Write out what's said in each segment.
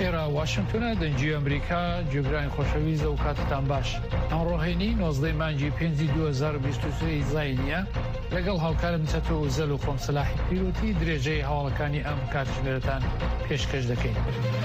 ئێرە واشنگتۆنە دەنجی ئەمریکا جێگرانی خۆشەویست و کاتتان باش. ئەمڕۆهێنی 19 مانگی 5 2023 زاینیە لەگەڵ هاوکارم چەتۆ زەل و خۆم سەلاحی پیرۆتی درێژەی هەواڵەکانی ئەم کاتژمێرەتان پێشکەش دەکەین.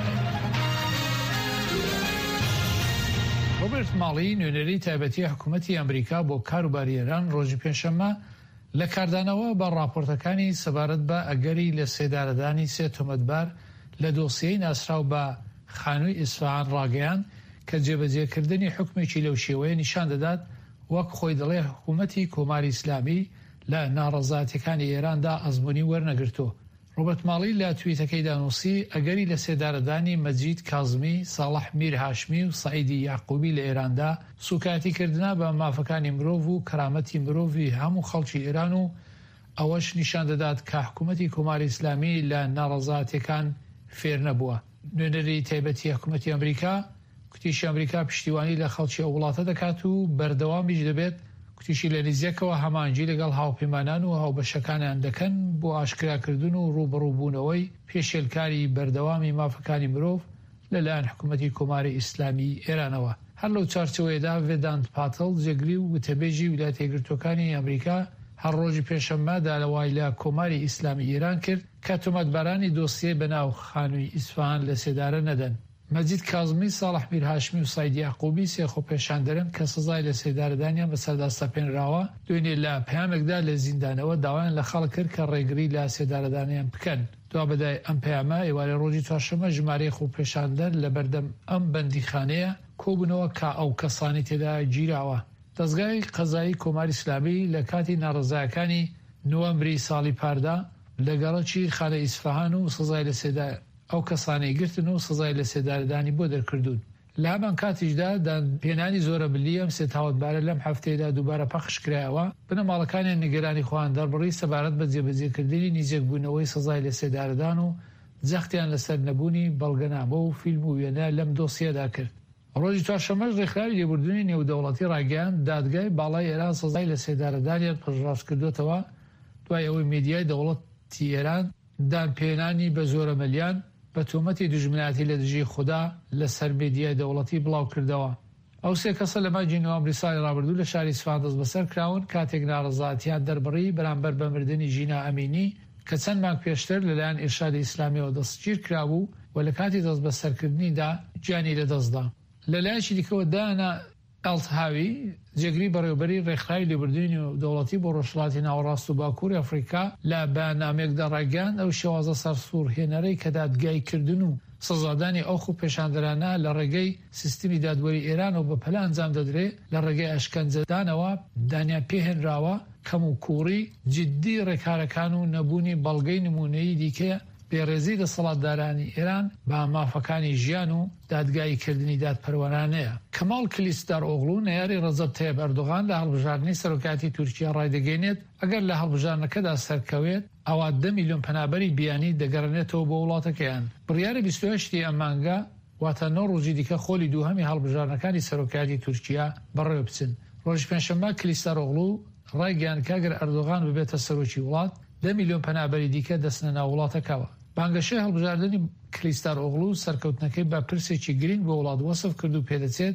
ڕۆبرت ماڵی نوێنەری تایبەتی حکوومەتی ئەمریکا بۆ کاروباری ئێران ڕۆژی پێنجشەممە لە کاردانەوە بە راپۆرتەکانی سەبارەت بە ئەگەری لە سێدارەدانی سێ تۆمەتبار لە دۆسیەی ناسراو بە خانووی ئیسفاهان ڕاگەیاند کە جێبەجێکردنی حکمێکی لەو شێوەیە نیشان دەدات وەک خۆی دەڵێ حکوومەتی کۆماری ئیسلامی لە ناڕەزایەتیەکانی ئێراندا ئەزموونی وەرنەگرتووە. ڕۆبەرت ماڵی لە تویتەکەی دانووسی ئەگەری لە سێدارەدانی مەجید کازمی، ساڵح میر هاشمی و سعیدی یاعقوبی لە ئێراندا سوکاتیکردنا بە مافەکانی مرۆڤ و کەرامەتی مرۆڤی هەموو خەڵکی ئێران و ئەوەش نیشان دەدات کە حکوومەتی کۆماری ئیسلامی لە ناڕەزایەتیەکان فێر نەبووە. نوێنەری تایبەتی حکوومەتی ئەمریکا کوتیشی ئەمریکا پشتیوانی لە خەڵکی ئەو وڵاتە دەکات و بەردەوامیش دەبێت کوتیشی لە نزیەکەوە هەمانجی لەگەڵ هاوپەیمانان و هاوبەشەکانیان دەکەن بۆ ئاشکراکردن و ڕوبەڕووبوونەوەی پێشێلکاری بەردەوامی مافەکانی مرۆڤ لەلایەن حکوومەتی کۆماری ئیسلامی ئێرانەوە. هەر لەو چارچەوەیەدا ڤێدانت پاتڵ جێگری و وتەبێژی ویلایەتە یەکگرتووەکانی ئەمریکا هەر ڕۆژی پێشەممەدا لەوای لە کۆماری ئیسلامی ئێران کرد کە تۆمەتبارانی دۆسیە بەناو خانووی ئیسفاهان لە سێدارە نەدەن. مەجید کازمی، ساڵح میر هاشمی و سعیدی یاعقوبی سێخۆ پێشاندەرن کە سزای لە سێدارەدانیان بەسەردا سەپێنراوە دوێنێ لە پەیامێکدا لە زیندانەوە داوایان لە خەڵک کرد کە ڕێگری لە سێدارەدانیان بکەن. دوابەدای ئەم پەیامە ئێوارە ڕۆژی چوارشەممە ژمارەی خۆ پێشاندەر لە بەردەم ئەم بەندیخانەیە کۆبوونەوە کە ئەو کەسانی تێدا گیراوە. دەزگای قەزایی کۆماری ئیسلامی لە کاتی ناڕەزایەکانی نوێمبری ساڵی پاردا لە گەڕەکی خانە ئیسفاهان و سزای لە سێدار ئەو کەسانی گرتن و سزای لە سێدارەدانی بۆ دەرکردوون. لە هەمان کاتیشدا دانپێنانی زۆرە بلی ئەم سێ تاوەتبارە لەم هەفتەیەدا دووبارە پەخش کرایەوە بنەماڵەکانیان نیگەرانی خۆیان دەربڕی سەبارەت بە جێبەجێکردنی نزیەکبوونەوەی سزای لە سێدارەدان و جەختیان لەسەر نەبوونی بەڵگەنامە و فیلم و وێنە لەم دۆسیەدا کرد. ڕۆژی چوارشەممەش ڕێکخراوی لێبوردنی نێودەوڵەتی ڕاگەیاند دادگای باڵای ئێران سزای لە سێدارەدانیان پشتڕاست کردوێتەوە دوای ئەوەی میدیای دەوڵەتی ئێران دانپێنانی بە زۆرە مەلیان بە تۆمەتی دژمنایەتی لە دژی خوددا لەسەر میدیای دەوڵەتی بڵاو کردەوە. ئەو سێ کەسە لە مانگی نوێمبری ساڵی ڕابردوو لە شاری ئیسفاهان دەست بەسەر کراون کاتێک ناڕەزایەتیان دەربڕی بەرامبەر بە مردنی ژینا ئەمینی کە چەند مانگ پێشتر لەلایەن ئێرشادی ئیسلامیەوە دەستگیر کرابوو و لە کاتی دەست بەسەرکردنیدا گیانی لەدەستدا. لەلایەکی دیکەوە دانا ئەڵتهاوی جێگری بەڕێوەبەری ڕێکخراوی لێبوردنی دەوڵەتی بۆ ڕۆژهەڵاتی ناوەڕاست و باکووری ئەفریقا لە بەیاننامەیەکدا ڕاگەیاند ئەو شێوازە سەرسوورهێنەرەی کە دادگایکردن و سزادانی ئەو خۆ پێشاندەرانە لە ڕێگەی سیستمی دادوەری ئێران و بە پەلا ئەنجام دەدرێت لە ڕێگەی ئەشکەنجەدانەوە دانیا پێهێنراوە کەم و کوڕی جددی ڕێکارەکان و نەبوونی بەڵگەی نمونەیی دیکە بێڕێزی دەسەڵاتدارانی ئێران بە مافەکانی ژیان و دادگاییکردنی دادپەروەرانەیە. کەماڵ کلیسداروغلو نەیاری ڕەجەب تایب ئەردۆغان لە هەڵبژاردننی سەرۆکاتی تورکیا ڕایدەگەێنێت ئەگەر لە هەڵبژارنەکەدا سەرکەوێت ئەوە 10 میلیۆن پەنابەری بیانی دەگەڕێنێتەوە بۆ وڵاتەکەیان. بڕیارە 28 ئەم مانگە واتە 9 ڕۆژی دیکە خۆلی دووهەمی هەڵبژارنەکانی سەرۆکاتی تورکیا بەڕێوە بچن. ڕۆژی پێنجشەممە کلیسداروغلو ڕایگەیاند کاگەر ئەردۆغان ببێتە سەرۆکی وڵات 10 میلیۆن پەنابەری دیکە دەستنە ناو وڵاتەکەوە. بانگەشەی هەڵبژاردننی کلیسداروغلو سەرکەوتنەکەی بە پرسێکی گرنگ بۆ وڵات وەسف کرد و پێدەچێت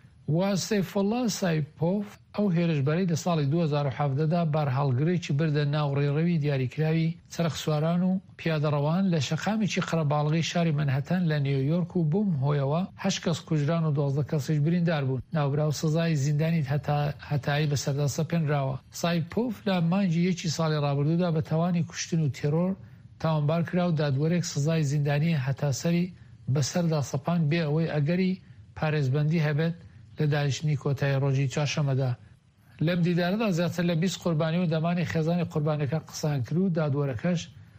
وا سەیفۆڵا سایپۆف ئەو هێرشبەرەی لە ساڵی 2017دا بارهەڵگرێکی بردە ناو ڕێڕەوی دیاریکراوی چەرخسواران و پیادەڕەوان لە شەقامێکی قرەباڵغی شاری منهەتەن لە نیویۆرک و بووم هۆیەوە 8 کەس کوژران و 12 کەسیش بریندار بوون. ناوبراو سزای زیندانی هەتایی بەسەردا سەپێنراوە. سایپۆف لە مانگی 1 ساڵی ڕابردوودا بە تاوانی کوشتن و تێرۆر تاوانبار کرا و دادوەرێک سزای زیندانی هەتاسەری بەسەردا سەپان بێ ئەوەی ئەگەری پارێزبەندی هەبێت لە داهێشتنی کۆتایی ڕۆژی چوارشەممەدا. لەم دیدارەدا زیاتر لە 20 قوربانی و دەمانی خێزانی قوربانەکە قسان کرد و دادوەرەکەش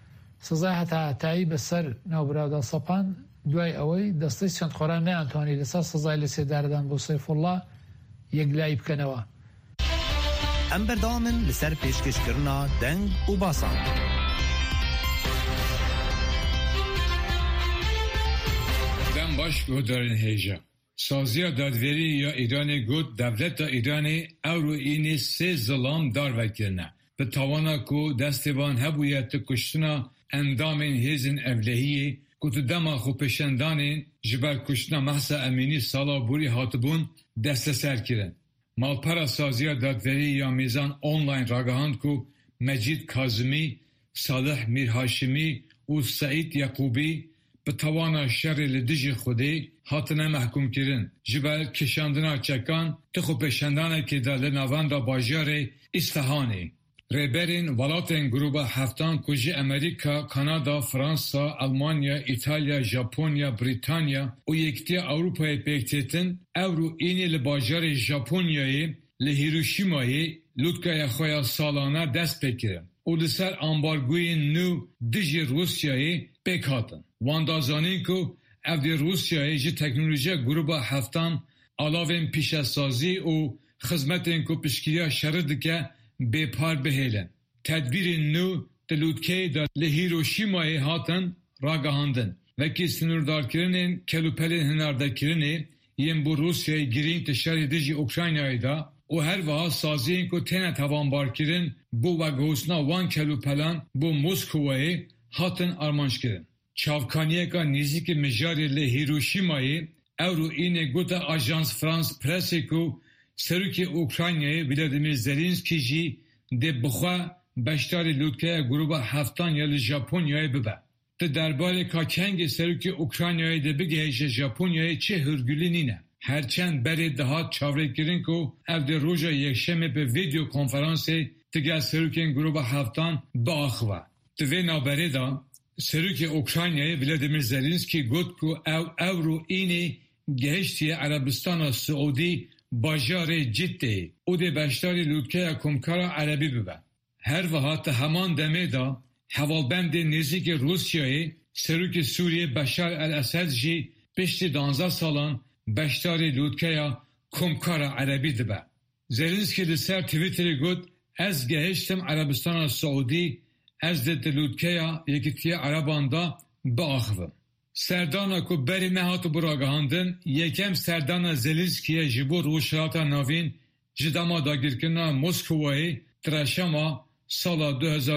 سزای هەتایی بەسەر ناوبراودا سەپان دوای ئەوەی دەستەی سوێندخۆران نەیانتوانی لەسەر سزای لە سێدارەدان بۆ سەیفوڵڵا یەکلایی بکەنەوە. ئەم بەردەوامن لەسەر پێشکەشکردنا دەنگ و باسان. باش گودارین هیجا سازیا دادوری یا ایران گود دولت ایران اورو اینی سه ظلام دار وکرنه به توانا کو دستبان هبویت کشتنا اندام هیزن اولهی که دما خو پیشندانین جبر کشتنا محسا امینی سالا بوری هاتبون دست سر کرن. مالپرا سازیا دادوری یا میزان آنلاین راگهاند که مجید کاظمی، صالح میرهاشمی و سعید یعقوبی به توانا شر لدیج خودی هاتنه محکوم کرن. جبر کشاندنا چکان تخو پیشندانه که در لنوان را باجار اصفهانی. ریبرین ولاتن گروه هفتان کجی امریکا، کانادا، فرانسا، آلمانیا، ایتالیا، ژاپنیا، بریتانیا و یکتی اروپای پیکتتن اورو اینی لباجار ژاپنیایی لهیروشیمایی لودکای خویا سالانه دست بکرن و لسر امبارگوی نو دیجی روسیایی بکاتن. واندازانین که افدی روسیایی جی تکنولوژی گروه هفتان علاوه پیشسازی و خدمتین که پشکیریا شرد که بپار بهیلن. تدبیر نو دلودکی در لهیروشیمای هاتن راگهاندن وکی سنوردار کرنین کلوپلین هنارده کرنی یم بو روسیای گرین تشاری دیجی اوکراینایی دا و هر وها سازین که تینه توانبار کرن بو وگوسنا وان کلوپلان بو موسکوایی هاتن آرمانش کرن. چاوکانیه که نیزی که مجاری لهیروشیمایی اورو اینه گوتا آژانس فرانس پرسی که سروکی اوکراینای ولادیمیر زلنسکی جی ده بخوا بشتار لودکای گروه هفتان یا ژاپنیای ببه. ده درباره که کنگ سروکی اوکراینای ده بگهش ژاپنیای چه هرگولی نینه. هرچند بری دهات چاوره کرن که افد روژا یکشمه به ویدیو کنفرانسی تگه سروکی گروه هفتان با آخوه. ده وی نابری دا سروکی اوکراینای ولادیمیر زلنسکی گوت که او رو اینی گهشتی عربستان و سعودی باجار جدی او ده بشتاری لودکه کمکارا عربی ببن. هر وحات همان دمه دا حوالبند نزدیک روسیای سروک سوریه بشار الاسد جی پشت 12 سالان بشتاری لودکه کمکارا عربی دبن. زلنسکی لسر تویتری گود از گهشتم عربستان سعودی از ده لودکه یکیتی عربان دا با آخوم. سردانا که بری نهاتو براگهاندن یکم سردانا زلنسکیه جبو روشراتا نوین جداما داگیرکنا موسکوایی ترشما سالا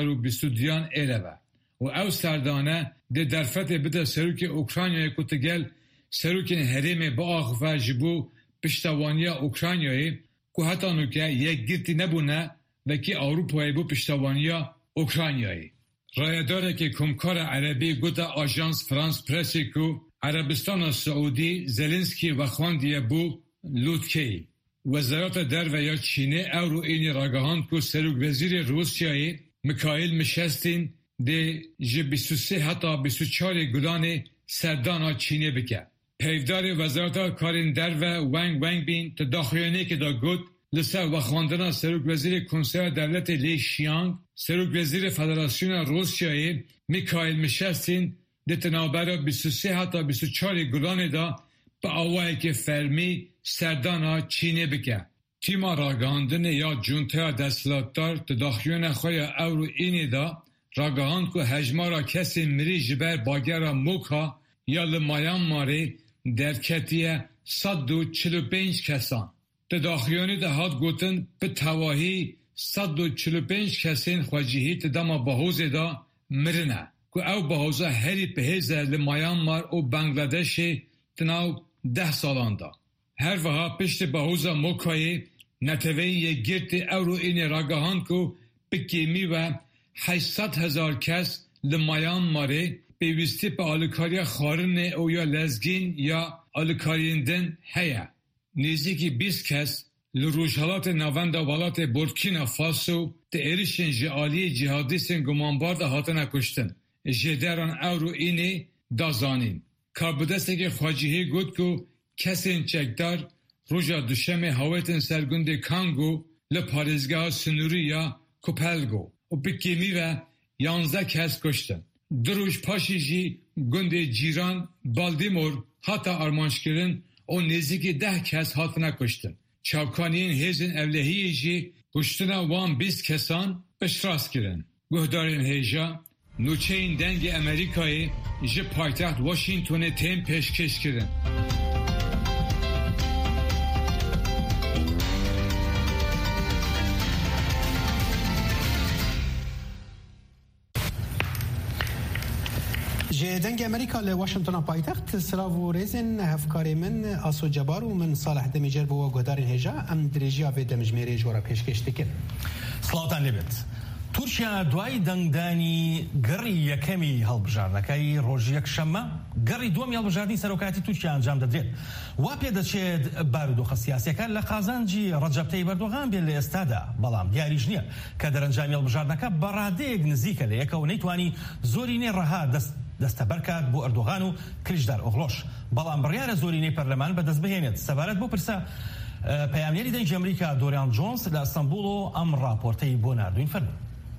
2022 ایلوه و او سردانه ده درفت بده سروک اوکراینیای کتگل سروکین حریم با آخفه جبو پشتوانی اوکراینیایی که حتی نوکه یک گیرتی نبونه وکی اروپایی بو پشتوانی اوکراینیایی. رایداره که کمکار عربی گوتا آژانس فرانس پرسی که عربستان و سعودی زلنسکی و خواندیه بو لودکی. وزارت در و یا چینه او رو اینی راگهاند که سروک وزیر روسیایی میکائیل میشستین ده جه 23 حتی 24 گلان سردانا چینه بکه. پیفدار وزارت کارین در و ونگ بین تداخیانه که دا گوت لسر و خواندنا سروک وزیر کنسر دولت لی شیانگ سروک وزیر فدراسیون روسیایی میکائیل میشستین ده تنابر 23 حتی 24 گلان دا با آوائی که فرمی سردانا چینه بکه. تیما راگهاندن یا جونتیا دستلاتدار تداخیون خوی او رو اینی دا راگهاند که هجمارا کسی مری جبر باگرا موکا یا لمایان ماری در کتیه 145 کسان. تداخیانی ده هاد گوتن به تواهی 145 کسین خواجیهی تداما بحوز دا مرنه که او بحوزه هری پهیزه لمایان مار و بنگلادش تناو 10 سالان دا. هر وها پشت بحوزه موکایی نتوین یک گرت او رو این راگهاند که بکیمی و 800,000 کس لمایان ماره پیوستی به آلکاری خارن او یا لزگین یا آلکاریندن هیا. نیزی 20 کس لروشالات نوند والات بورکینا فاسو ده ایرشن جعالی جهادیستن گمانبار ده هاتن کشتن. جدران او رو اینی دازانین. کاربودسته که خواجیهی گود که کسین چکدار روژا دوشم هاویتن سرگند کانگو لپارزگاه سنوری یا کوپلگو و بکیمی و 11 کس کشتن. دروش پاشی جی گند جیران بالدیمور حتی آرمانش کردن و نزدیک 10 کس حتی نکشتن. چاوکانین هیزن اولهی جی کشتن وان 20 کسان بشراس کردن. گهدارین هیجا نوچه این دنگ امریکایی جی پایتخت واشنگتون تیم پیشکش کردن. جدنگ امریکا لواشنطن پایتخت سراو ريزن هفكاري من اسو جبار ومن صالح دمجر بو غدار هجا ام دريجيا في دمجميري جورا پیشکشتکن سلاوتان لبت تورکیا دوای دەنگدانی گەڕی یەکەمی هەڵبژاردنەکەی ڕۆژ یەکشەممە گەڕی دووەمی هەڵبژاردننی سەرۆکاتی تورکیا ئەنجام دەدرێت وا پێدەچێت بارودۆخە سیاسیەکان لە قازانجی ڕەجەب تەیب ئەردۆغان بێت لە ئێستادا بەڵام دیاریش نییە کە دەرەنجامی هەڵبژاردنەکە بەڕادەیەک نزیکە لە یەکەوە نەیتوانی زۆرینەی ڕەها دەستەبەرکات بۆ ئەردۆغان و کلیژدار ئۆغڵۆش بەڵام بڕیارە زۆرینەی پەرلەمان بەدەست بهێنێت سەبارەت بۆ پرسە پەیامنێری دەنگی ئەمریکا دۆریان جۆنس لە ئەستەمبوڵ و ئەم ڕاپۆرتەی بۆ ناردوین فەرمووی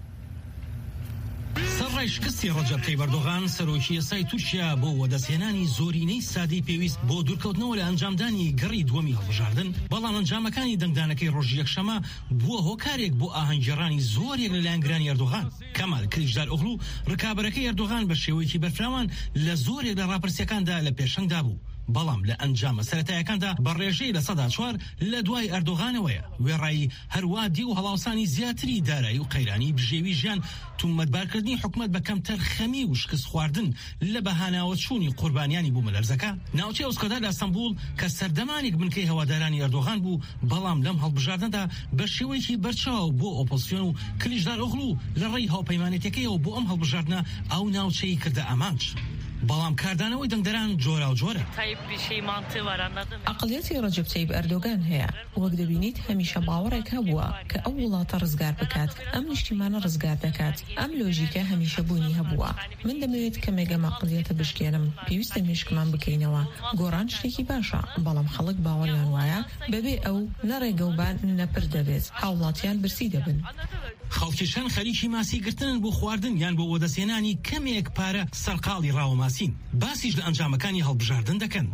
سەرڕای شکستی ڕەجەب تەیب ئەردۆغان سەرۆکی یاسای تورکیا بۆ وەدەستهێنانی زۆرینەی سادەی پێویست بۆ دوورکەوتنەوە لە ئەنجامدانی گەڕی دووەمی هەڵبژاردن بەڵام ئەنجامەکانی دەنگدانەکەی ڕۆژی یەکشەمە بووە هۆکارێک بۆ ئاهەنگگێڕانی زۆرێک لە لایەنگرانی ئەردۆغان کەمال کلیژدار ئۆغڵو ڕکابەرەکەی ئەردۆغان بە شێوەیەکی بەرفراوان لە زۆرێک لە ڕاپرسیەکاندا لە پێشەنگدا بوو بەڵام لە ئەنجامە سەرەتایەکاندا بەڕێژەی لە 4% لە دوای ئەردۆغانەوەیە وێڕایی هەروە دی و هەڵاوسانی زیاتری دارایی و قەیرانی بژێوی ژیان تومەتبارکردنی حکومەت بە کەمتەر خەمی و شکست خواردن لە بەهاناوە چوونی قوربانیانی بوو مەلەرزەکە ناوچەی ئۆسکۆدا لە ئەستەمبوڵ کە سەردەمانێک بنکەی هەوادارانی ئەردۆغان بوو بەڵام لەم هەڵبژاردندا بە شێوەیەکی بەرچاو بۆ ئۆپۆزیسیۆن و کلیژدار ئۆغڵو لە ڕێی هاوپەیمانێتەکەیەوە بۆ ئەم هەڵبژاردنە ئەو ناوچەی کردە ئەمانج بەڵام کاردانەوەی دەنگدەران جۆرا و جۆرە ئەقڵیەتی ڕەجەب تەیب ئەردۆغان هەیە وەک دەبینیت هەمیشە باوەڕێک هەبووە کە ئەو وڵاتە ڕزگار بکات ئەم نیشتیمانە ڕزگار دەکات ئەم لۆژیکە هەمیشە بوونی هەبووە من دەمەوێت کەمێگەم ئەقڵیەتە بشکێنم پێویستە مێشکمان بکەینەوە گۆڕان شتێکی باشە بەڵام خەڵک باوەڕیان وایە بەبێ ئەو نەڕێگەوبان نەپر دەبێت هاوڵاتیان برسی دەبن خەڵکیشان خەریکی ماسی گرتن بۆ خواردن یان بۆ وەدەستهێنانی کەمێک پارە سەرقاڵی ڕاوەماسین باسیش لە ئەنجامەکانی هەڵبژاردن دەکەن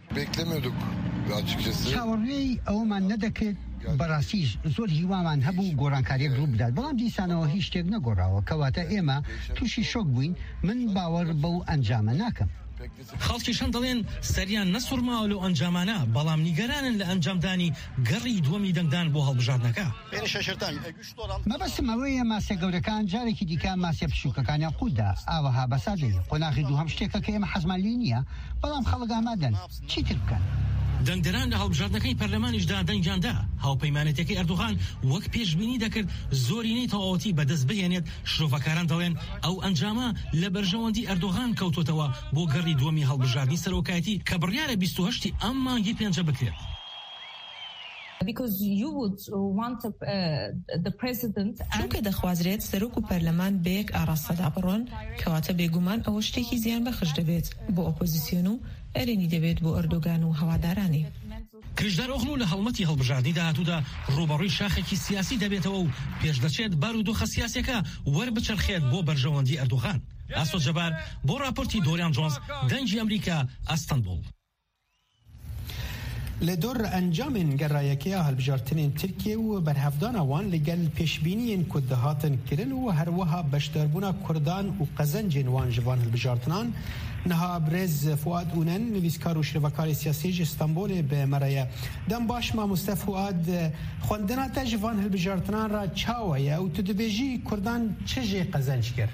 چاوەڕێی ئەومان نەدەکرد بەڕاستیش زۆر هیوامان هەبوو گۆڕانکاریەک ڕوو بدات بەڵام دیسانەوە هیچ شتێک نەگۆڕاوە کەواتە ئێمە تووشی شۆک بووین من باوەڕ بەو ئەنجامە ناکەم خەڵکیشان دەڵێن سەریان نەسوورماوە لەو ئەنجامانە بەڵام نیگەرانن لە ئەنجامدانی گەڕی دووەمی دەنگدان بۆ هەڵبژاردنەکە مەبەستم ئەوەیە ماسیە گەورەکان جارێکی دیکە ماسیە بچووکەکانیان قوودا ئاوەها بەسادەی قۆناغی دووهەم شتێکە کە ئێمە حەزمان لێ نییە بەڵام خەڵک ئامادەن چیتر بکەن دەنگدەران لە هەڵبژاردنەکەی پەرلەمانیشدا دەنگیاندا هاوپەیمانێتەکەی ئەردۆغان وەک پێشبینی دەکرد زۆرینەی تەواوەتی بەدەست بهێنێت شرۆڤەکاران دەڵێن ئەو ئەنجامە لە بەرژەوەندی ئەردۆغان کەوتۆتەوە بۆ گەڕی دووەمی هەڵبژاردننی سەرۆکایەتی کە بڕیارە 28 ئەم مانگی پێنجە بکرێت چونکە دەخوازرێت سەرۆک و پەرلەمان بەیەک ئاڕاستەدا بڕۆن کەواتە بێگومان ئەوە شتێکی زیان بەخش دەبێت بۆ ئۆپۆزیسیۆن و ئەرێنی دەبێت بۆ ئەردۆغان و هەوادارانی کلیژدار ئۆغڵو لە هەڵمەتی هەڵبژاردننی داهاتوودا ڕوبەڕووی شاخێکی سیاسی دەبێتەوە و پێش دەچێت بارودۆخە سیاسیەکە وەربچەرخێت بۆ بەرژەوەندی ئەردۆغان ئاسۆ جەبار بۆ راپۆرتی دۆریان جۆنس دەنگی ئەمریکا ئەستەمبوڵ لە دۆر ئەنجامên گەڕایەکەیە هەڵبژاردنên تورکیە و بەرهەفدانا وان لەگەل پێشبینیên ku dihatin kirin û herwiha beşdarbûna Kurdan û qezencên wan ji van hilbijartinan niha Birêz Fuad Ûnen nivîskar û şirvekarê siyasî ji Stenbolê bi me re ye dem baş Mamoste Fuad xwendina te ji van hilbijartinan ra çawa ye û tu dibêjî Kurdan çi jê qezenc kir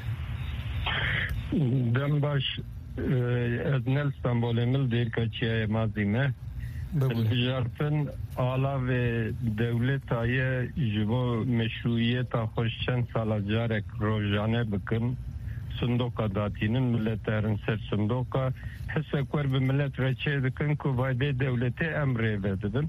dem baş ez nel Stenbolê mil dêrkaçiyayê mazî me hilbijartin ala ve devletayê ji bo meşruiyeta xweş çend sala carek rojane bikin sindoka datînin milletlerin ser sindoka hesek wer bi millet reçê dikin ku vaydê devletê em rêve dibin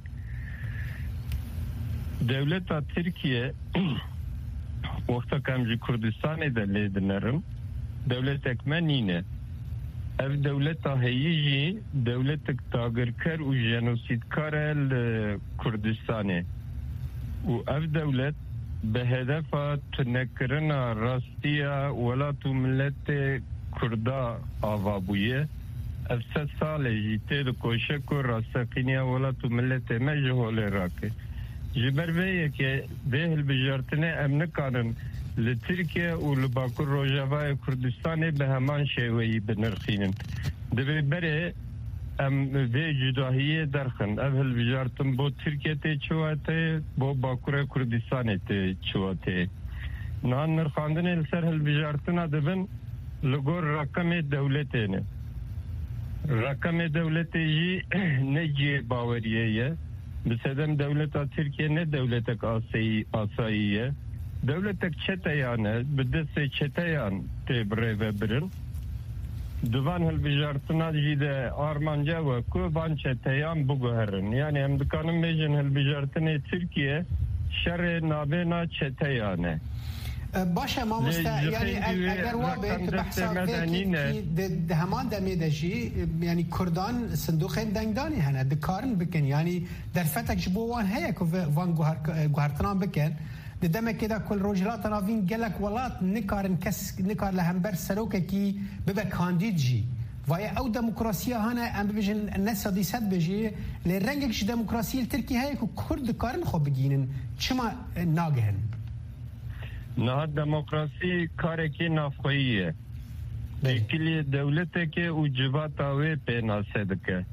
devleta Tirkiye wexta em ji Kurdistanê de lê dinerim devletek me nîne ev devleta heyî jî devletek dagirker û jenosîdkar e li Kurdistanê û ev devlet bi hedefa tunekirina rastiya welat û milletê Kurda ava bûye ev 3 salê jî tê dikoşe ku rastseqîniya welat û milletê me ji holê rake ji ber vê yekê vê hilbijartinê em nikarin li Tirkiye û li Bakur Rojavayê Kurdistanê bi heman şêweyî binirxînin divê berê em vê cudahiyê derxin ev hilbijartin bo Tirkiye tê çiwa tê bo Bakurê Kurdistanê tê çiwa tê niha nirxandinê li ser hilbijartina dibin لگور رقم دولته نه رقم دولته جی نجی باوریه بسدم دولت ترکیه نه دولت آساییه دولت چتیانه بدست چتیان تبره و برن دوان هالبجارتنا جیده آرمانجا و کوبان چتیان بگوهرن یعنی هم دکانم بیجن هالبجارتنه ترکیه شر نابینا چتیانه باشه ما یعنی اگر وابه که بحثا ده همان دمی دشی یعنی کردان صندوق دنگدانی هنه دکارن بکن یعنی در فتک جبوان هیا که وان گوهرتنان بکن ده دمه که دا کل روجلات راوین گلک ولات نکارن کس نکار لهمبر سروکه کی ببه کاندید جی وای او دموکراسی هانه ام ببیجن نسادی صد بجی لرنگش دموکراسی ترکی هیا که کرد کارن خوب بگینن چما ناگهن نه دموکراسی کاری که نافخوییه کلی دولته که اوجبات آوه پیناسه دکه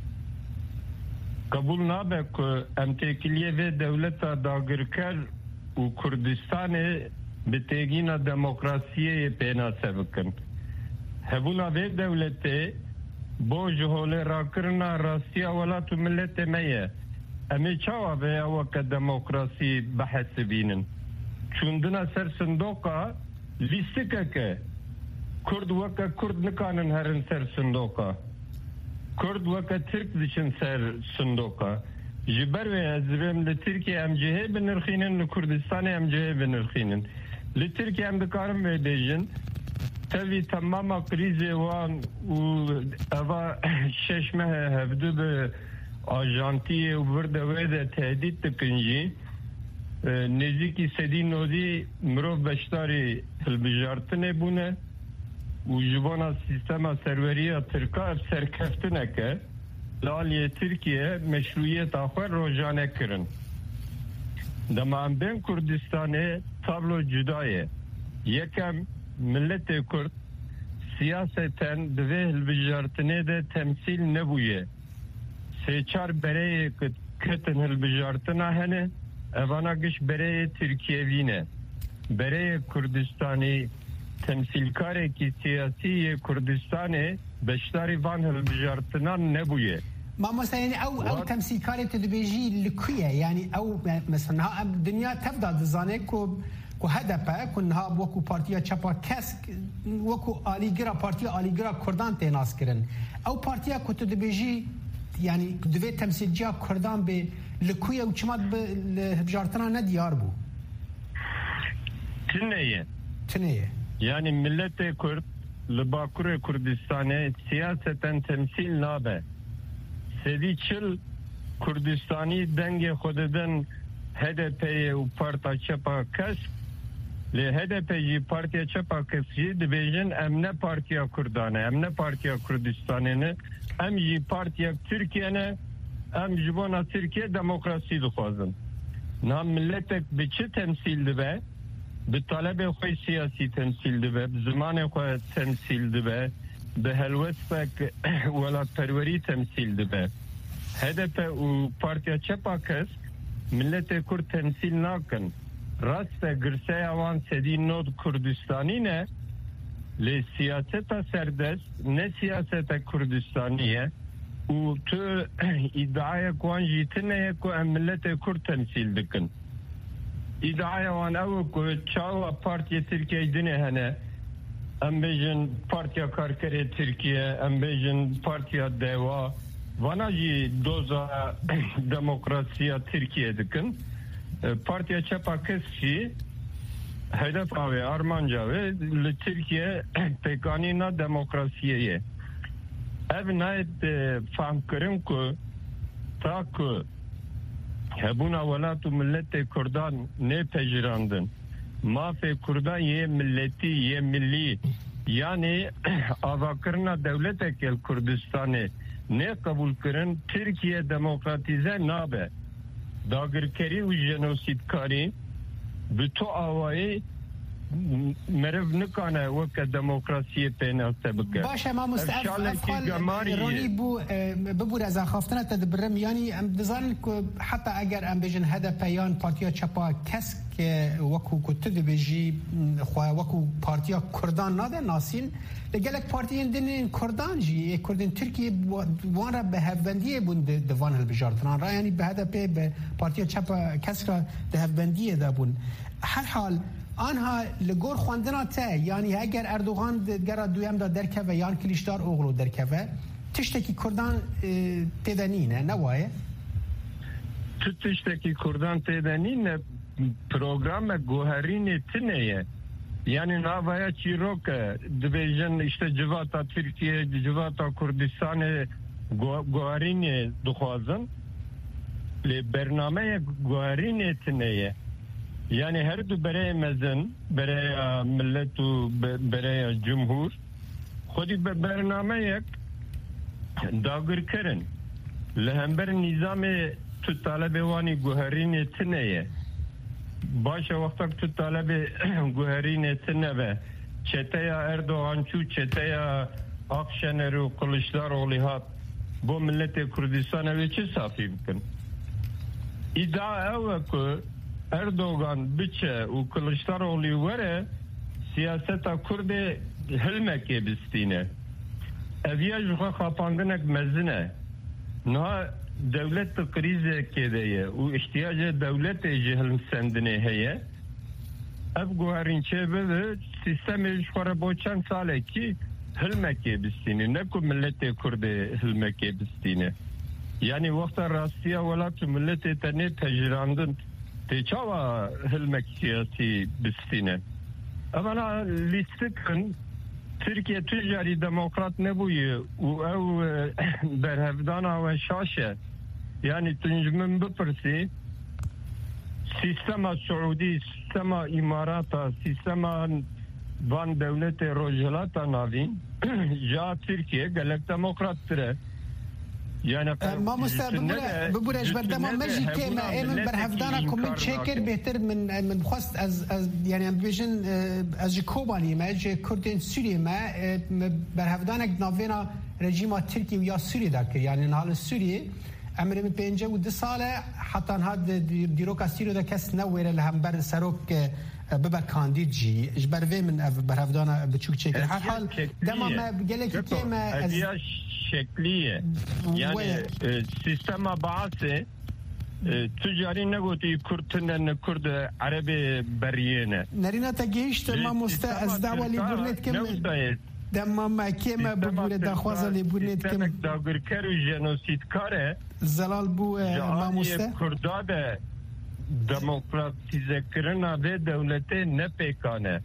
قبول نابه که امتکلیه و دولتا داگرکر و کردستان بتگین دموکراسی پیناسه بکن هبونا و دولته بو جهول راکرنا راستی اولات و ملت میه امی چاوا به اوکا دموکراسی بحث بینن چوندنا سر صندوقا لیستکه که کرد وکا کرد نکانن هرن سر صندوقا کرد وکا ترک دشن سر صندوقا جبر و ازبیم لترکیه ام جهه بنرخینن لکردستان ام جهه بنرخینن لترکیه ام دکارم و بیجن تاوی تماما کریزی وان و اوه ششمه هفدو به آجانتی و برده ویده تهدید تکنجی نزدیکی سدی نودی مرو بشتاری هلبجارتنه بونه و جبانا سیستما سروریه ترکا سرکفتنه که لالیه ترکیه مشروعیت آخر روزانه کرن دما ام بین کردستانه تابلو جدایه یکم ملت کرد سیاستن دوه هلبجارتنه ده تمثیل نبویه سه چار برای کتن هلبجارتنه هنه اوانا گش برای ترکیوینه برای کردستانی تمثیلکاره که سیاسی کردستانه بشتاری وان هلبجارتنان نبویه ما مثلا یعنی او تمثیلکاره تدبیجی لکویه یعنی او مثلا دنیا تفضل دزانه که هدفه که نها وکو پارتیا چپا کس وکو آلیگرا پارتیا آلیگرا کردان تیناس کرن او پارتیا که تدبیجی یعنی دوی تمثیلجی کردان به لکویه و چمات به هبجارتنا ندیار بو تنیه یعنی ملت کرد لباکور کردستانه سیاستن تمثیل نابه سدی چل کردستانی دنگ خوددن HDP و پارتا چپا کس لی HDP جی پارتیا چپا کس جی دبیجن امنه پارتیا کردانه امنه پارتیا کردستانه نه ام جی پارتیا ترکیه نه ام جبونا ترکیه دموکراسی دخوازن نام ملتک به چه تمثیل دبه به طلب خوی سیاسی تمثیل دبه به زمان خوی تمثیل دبه به هلوستک ولات پروری تمثیل دبه HDP و پارتیا چپا کس ملت کرد تمثیل ناکن راست گرسه اوان سدی نود کردستانی نه لی سیاست سردست نه سیاست کردستانیه و تو ادعای کوان جیتنه که ام ملت کرد تمثیل دکن ادعای وان او که چاوا پارتی ترکیه دنه هنه ام بیجن پارتیا کارکر ترکیه ام بیجن پارتیا دیوا وانا جی دوزا دموکراسی ترکیه دکن پارتیا چپا کسی هدف آوه آرمانجاوه لترکیه پیکانینا دموکراسیه او ناید فهم کرن که تا که هبونا ولات و ملت کردان نه پجراندن مافی کردان یه ملتی یه ملی یعنی آوا کرنا دولت کل کردستانه نه قبول کرن ترکیه دموکراتیزه نابه داگرکری و جنوسید کاری به تو آوایی مرف نکانه وک دموکراسی پیناسته بکه باشه ما مستعفال رونی ببور از خوافتنه تدبرم یعنی ام دزان که حتی اگر ام بجن هدف یان پارتیا چپا کس که وکو کتد بجی خواه وکو پارتیا کردان ناده ناسین لگلک پارتی دین کردان جی کردین ترکیه وان را به هفبندیه بون دوان هلبجارتنان را یعنی به هدف به پارتیا چپا کس را ده هفبندیه دا بون هر حال آنها لگور خواندنا ته یعنی اگر اردوغان گرا دویم دا درکه و یان کلیشدار اوغلو درکه و تشتکی کردان تیدنینه نوایه؟ تشتکی کردان تیدنینه پروگرام گوهرین تنیه یعنی نوایه چی رو که دبیجن اشته جواتا ترکیه جواتا کردستان گوهرین دخوازن لی برنامه گوهرین تنیه یعنی هر دو برای مزن برای ملت و برای جمهور خودی به برنامه یک داگر کرن لهمبر نظام تو طالب وانی گوهرین تنیه باشه وقتا تو طالب گوهرین تنه و چته یا اردوغان چو چته یا آخشنر و قلشدار اولیهات بو ملت کردستان و چه صافی بکن ادعا او که اردوغان بچه و کلشداروغلی وره سیاستا کرد هلمکی بستینه اویاج خواه خاپاندنک مزنه نه دولت قریزه کده و احتیاج دولت جهل سندنه هیه اف گوهرین چه بده سیستمش خواه با چند ساله که هلمکی بستینه نکو ملت کرد هلمکی بستینه یعنی وقت راستیه ولات ملت تنه تجراندن تیچاوا هلمک سیاسی بستینه اولا لیستکن ترکیه تجاری دموکرات نبویه و او برهفدانا و شاشه یعنی تنجمن بپرسی سیستم سعودی سیستم اماراتا سیستم وان دولت روجلاتا ناوین جا ترکیه گلک دموکرات تره يعني ما ببورش بردما مجي كما من برهفدانا كومن شكر بهتر من خواست از يعني بيجن از كوباني ما اج كردين سوريا ما برهفدانا نافينا رژیم ترکی و یا سوری دکر يعني نهال سوري امر من 52 ساله حتى هاد ديروكا سيرو دا كاس نوير لهم بر سروك ببر كانديد جي اجبر في من برهفدانا بتشوك شكل حال دما ما قالك كيما شکلیه یعنی سیستم بعثه تجاری نگوتی کردن کرد عربی بریینه نرینا تگیشت ما از دعوه لیبورنت کم دما ما کم ببوره دخوازه لیبورنت کم داگرکر و جنوسیدکاره زلال بو ما مسته کردابه دموکراتیزه کرنا و دولت نپیکانه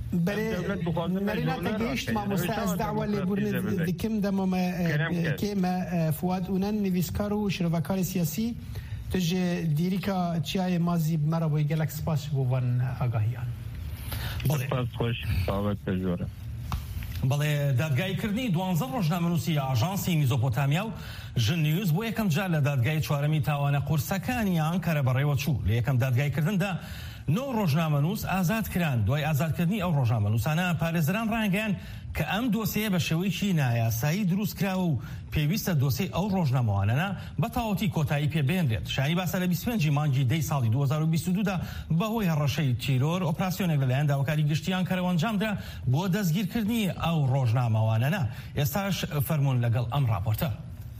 نرينا تجيشت مع مستعز دعوة لبورن دكم دم ما كيما فؤاد ونن نفيسكارو شرفكار سياسي تجي ديريكا تشاي مازي بمرة ويجلك سباس بوفن آگاهيان سپاس خوش دعوت تجوره بله دادگای کردنی 12 ڕۆژنامەنووسی ئاژانسی میزۆپۆتامیا و ژنیوز بۆ یەکەم جار لە دادگای چوارەمی تاوانە قورسەکانی ئانکارە بەڕێوە چوو لە یەکەم دادگایکردندا 9 ڕۆژنامەنووس ئازاد کران دوای ئازادکردنی ئەو ڕۆژنامەنووسانە پارێزەران ڕایگەیان کە ئەم دۆسیە بە شێوەیەکی نایاسایی دروست کراوە و پێویستە دۆسیەی ئەو ڕۆژنامەوانانە بە تەواوەتی کۆتایی پێبێنرێت. شایانی باسە لە 25 مانگی دەی ساڵی 2022دا بەهۆی هەڕەشەی تیرۆر ئۆپراسیۆنێک لەلایەن داواکاری گشتی ئانکارەوە ئەنجامدرا بۆ دەستگیرکردنی ئەو ڕۆژنامەوانانە. ئێستاش فەرموون لەگەڵ ئەم راپۆرتە.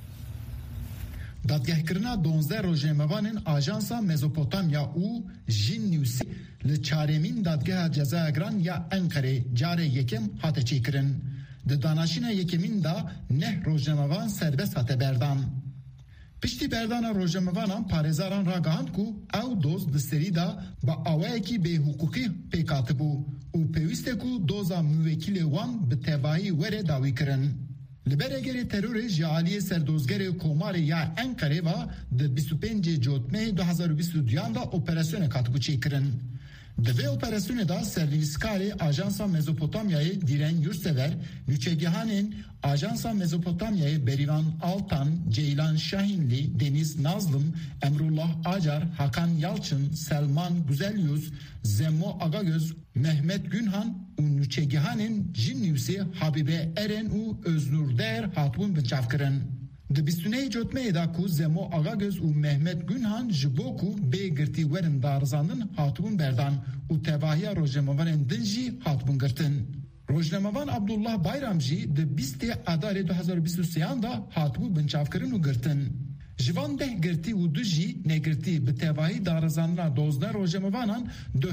دادگاهکردنا 12 روژنامه‌وانên Ajansa Mezopotamya û jin nûsî li çaremîn dadgeha Cezayegiran ya Enqerê carê yekem hate çêkirin. Di danaşîna yekemîn da neh rojnamevan serbest hate berdan. Piştî berdana rojnamevanan parêzaran ragihand ku ew doz di serî da bi awayekî bêhukukî pêkatibû û pêwîst e ku doza müvekîlê wan bi tevahî were dawî kirin. Li beregerê terorê ji aliyê serdozgerê Komarê ya Enqerê ve di 25 Cotmeyê 2022 da operasyonê hatibû çêkirin. Dve operasyonu da serviskarê Ajansa Mezopotamyayê Dîren Yurtsever, nûçegihanên Ajansa Mezopotamyayê Berivan Altan, Ceylan Şahinli, Deniz Nazlım, Emrullah Acar, Hakan Yalçın, Selman Güzelyüz, Zemmo Agagöz, Mehmet Günhan û nûçegihanên jin nivîsê Habibe Eren û Öznur Der hatibûn biçavkirin. Di bîstûneyê cotmeyê da ku Zemo Agagöz û Mehmet Günhan ji bo ku bê girtî werin darizandin hatibûn berdan û tevahiya rojnamevanên din jî hatibûn girtin. Rojnamevan Abdullah Bayram jî di 20 Adarê 2023 da hatibû binçavkirin û girtin. Ji van 10 girtî û du jî negirtî bi tevahî darizandina 12 rojnamevanan di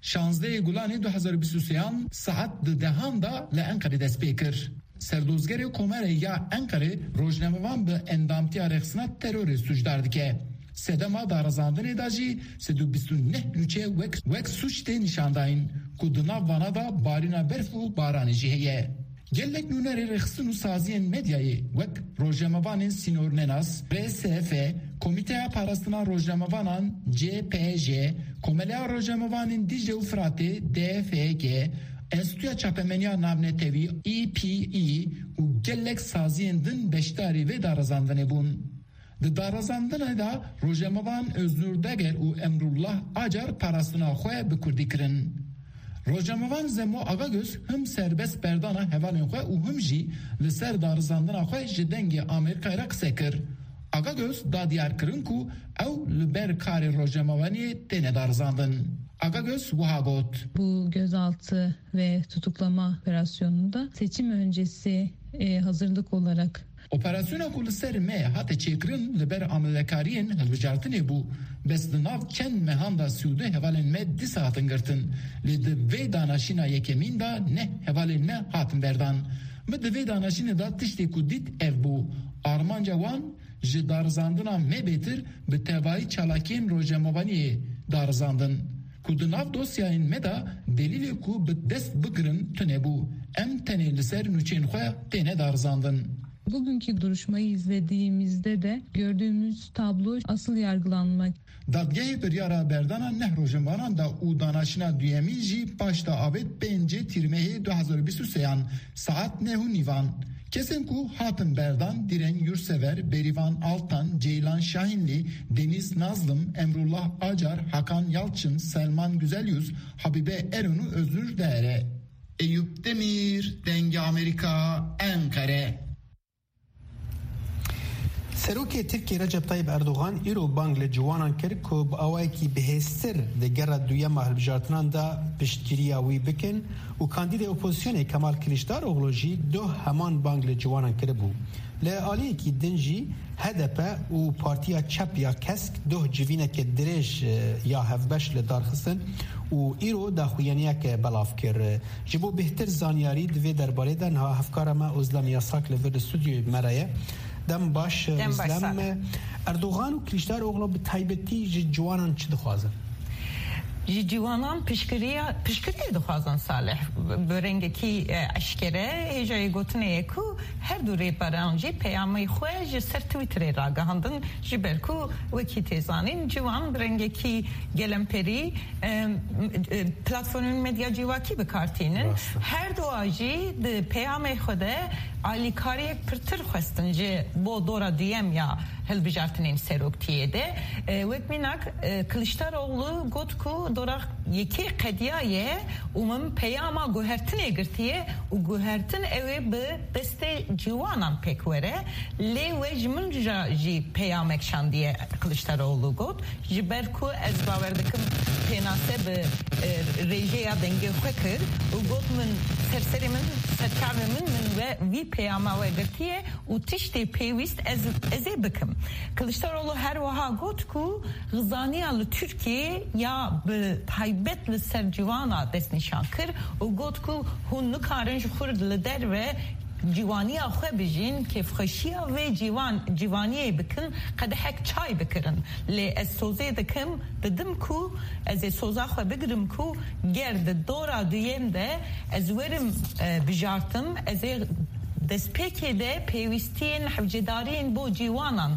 16 Gulanê 2023 saet di 10 da li Enqerê dest pê kir. Serdozgerê Komerê ya Enqerê rojnamevan bi endamtiya rexsina terorê suçdar dike. Sedema darizandinê da jî 129 nûçe wek suç tê nîşandayîn ku di nav vana da barîna berf û baranê jî heye. Gelek nûnerê rexsin û saziyên medyayê wek rojnamevanên Sînor Nenas, RSF, Komîteya Parastina Rojnamevanan CPJ, Komeleya Rojnamevanên Dicle û Firatê DFG, Enstitüya Çapemeniya Navnetevî EPE û gelek saziyên din beşdarî vê darizandinê bûn. Di darizandinê da Rojnamevan Öznur Deger û Emrullah Acar parastina xwe bi Kurdî kirin. Rojnamevan Zemo Agagöz him serbest berdana hevalên xwe û him jî li ser darizandina xwe ji dengê Amerîkayê re qise kir. Agagöz da diyar kirin ku ew li ber karê rojnamevaniyê têne darizandin. Agagöz wiha got. Bu gözaltı ve tutuklama operasyonunda seçim öncesi hazırlık olarak operasyona ku li ser me hate çêkirin li ber amelekariyên hilbijartinê bû. Bes di nav çend mehan da Sûdê hevalên me dî hatin girtin. Lê di vê danaşîna yekemîn da ne hevalên me hatin berdan. Me di vê danaşînê da tiştê ku dît ev bû. Armanca wan ji darizandina me bêtir bi tevahî çalakiyên rojnamevaniyê darizandin. Ku di nav dosyayên me da delîlê ku bi dest bigirin tune bû. Em tenê li ser nûçeyên xwe têne darizandin. Bugünkü duruşmayı izlediğimizde de gördüğümüz tablo asıl yargılanmak. Dadgehê biryara berdana neh rojnamevanan da û danaşina duyemîn jî paşta avêt 5 Tîrmehê 2023 saet 9:30 kesên ku hatin berdan Dîren Yurtsever, Berivan Altan, Ceylan Şahinli, Deniz Nazlım, Emrullah Acar, Hakan Yalçın, Selman Güzelyüz, Habibe Eren û Öznur Der. Eyüp Demir, Denge Amerika, Ankara. Serokê Tirkiye Recep Tayyip Erdogan îro bang li ciwanan kir ku bi awayekî bihêztir di gera duyema hilbijartinan da piştgiriya wî bikin û kandîdê opozisyonê Kemal Kılıçdaroğlu jî doh heman bang li ciwanan kiribû. Li aliyekî din jî HDP û Partiya Çep ya Kesk doh civînekê dirêj ya hevbeş li darxistin û îro daxuyaniyeke belav kir. Ji bo bêhtir zanyarî divê derbarê de niha hevkara me Özlem Yasak li vir stûdyoyê me re ye. Dem baş Özlem Erdogan û Kılıçdaroğlu bi taybetî ji ciwanan çi dixwazin? Ji ciwanan piştgiriya dixwazin Salih. Börengekî eşkere hêjayê gotinê ku her du rêberan jî peyamê xwe ji ser Twitterê ragihandin ji ber ku wekî tê zanîn ciwan birengekî gelemperî platformên medya civakî bikartînin. Her doa jî di peyamê xwe de alîkariyek pirtir xwestin ji bo dora diyem ya hilbijartinên seroktiyê de wek mînak Kılıçdaroğlu got ku dora yekê qediyaye û min peyama guhertinê girtiye û guhertin ew ê bi destê ciwanan pêk were lê we ji min jî peyamek şandiye Kılıçdaroğlu got ji ber ku ez bawer dikim pênase bi rêjeya dengê xwe kir û got min serserê min serkavê min ve vî peyama we girtiye û tiştê pêwîst ez ê bikim. Kılıçdaroğlu her wiha got ku gizaniya li Türkiye ya bi taybet li ser civana destnîşan kir û got ku hûn nikarin ji xwe li derve civaniya xwe bijîn kêfxweşiya vê civaniyê bikin qedehek çay bikirin. Lê ez sozê dikim didim ku ez ê soza xwe bigirim ku ger di dora duyêm de ez werim bijartim ez ê دەستپێکێ دێ پێویستیین حەوجێدارین بۆ جیوانان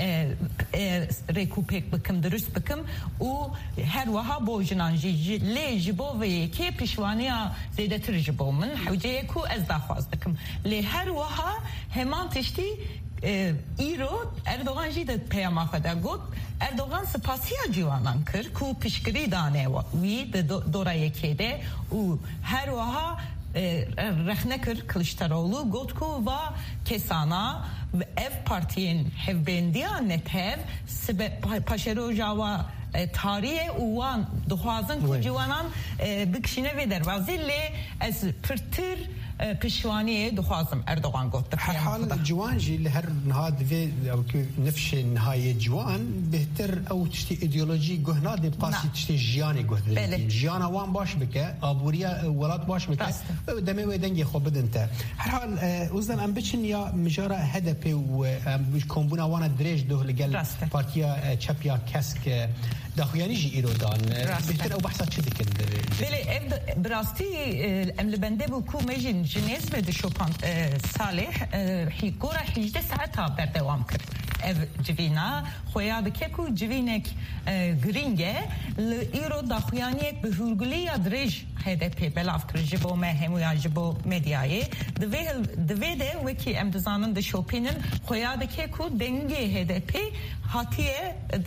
ڕێکوپێک بکەم دروست بکەم و هەروەها بۆ ژنانژی لێ ji bo vêyekê piştwaniya zêdetir ji bo min hewceyê ku ez daxwaz dikim lê her wiha heman tiştî îro Erdogan jî de peyama xwe de got Erdogan spasiya cîwanan kir ku piştgirî dane wî di dora yekê de û her wiha rexne kir Kılıçdaroğlu got ku va kesana ev partiyên hevbêndiya netev paşeroja wa tarihe û wan dixwazin ku cîwanan bikişîne vê derbasî lê ez pirtir piştwaniyê dixwazim Erdogan got her hal ciwan jî li her niha divê nifşê nihayê ciwan bêhtir ew tiştî îdeolojî guh nadê qasî tiştê jiyanê guh didin jiyana wan baş bike aboriya welat baş bike demê wê dengê xwe bidin te her hal uzdan em biçin ya mijara HDP û kombûna wan dirêj doh li gel partiya çepiya kesk daxuyanî jî îro dan bêhtir ew behsa çi dikin belê ev bi rastî em li bendê bû ku me jî jinêz ve dişopan Salih gora 18 saeta berdewam kir ev civîna xweya dike ku civînek girîng e li îro daxuyaniyek bi hûrgulîya dirêj HDP belav kir ji bo me hemûya ji bo medyayê divê de wekî em dizanin dişopînin xweya dike ku dengê HDP hatiye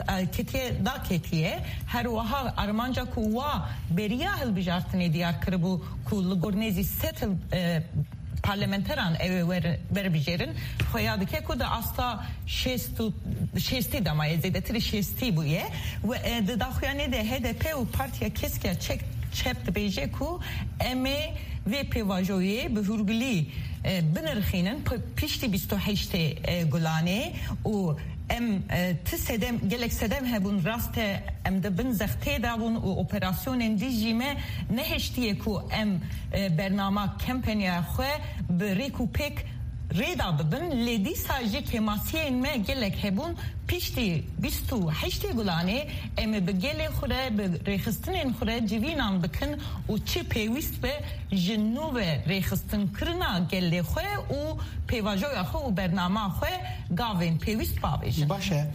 ketiye her wiha armanca ku wa beriya hilbijartinê diyar kiribû ku li gornêzî set parlamenteran ev verbijêrin xweya dike ku de asta şêstî damayê zêdetirî şêstî bûye ve di daxuyanê de HDP û partiya keskiya çep dibêje ku em ê vê pêvajoyê bi hûrgulî binirxînin piştî 28 Gulanê û em sedem gelek sedem hebûn raste em de bin zextê dabûn û operasyonên dî jî me neheştiye ku em bernama kampanya xwe bi rêkûpêk rêda bibin lê dîsa jî kemasiyên me gelek hebûn piştî 28 Gulanê em bi gelê xwe bi rêxistinên xwe civînan bikin û çi pêwîst be ji nû ve rêxistin-kirina gelê xwe û pêvajoya xwe û bernama xwe gavên pêwîst bavêjin baş e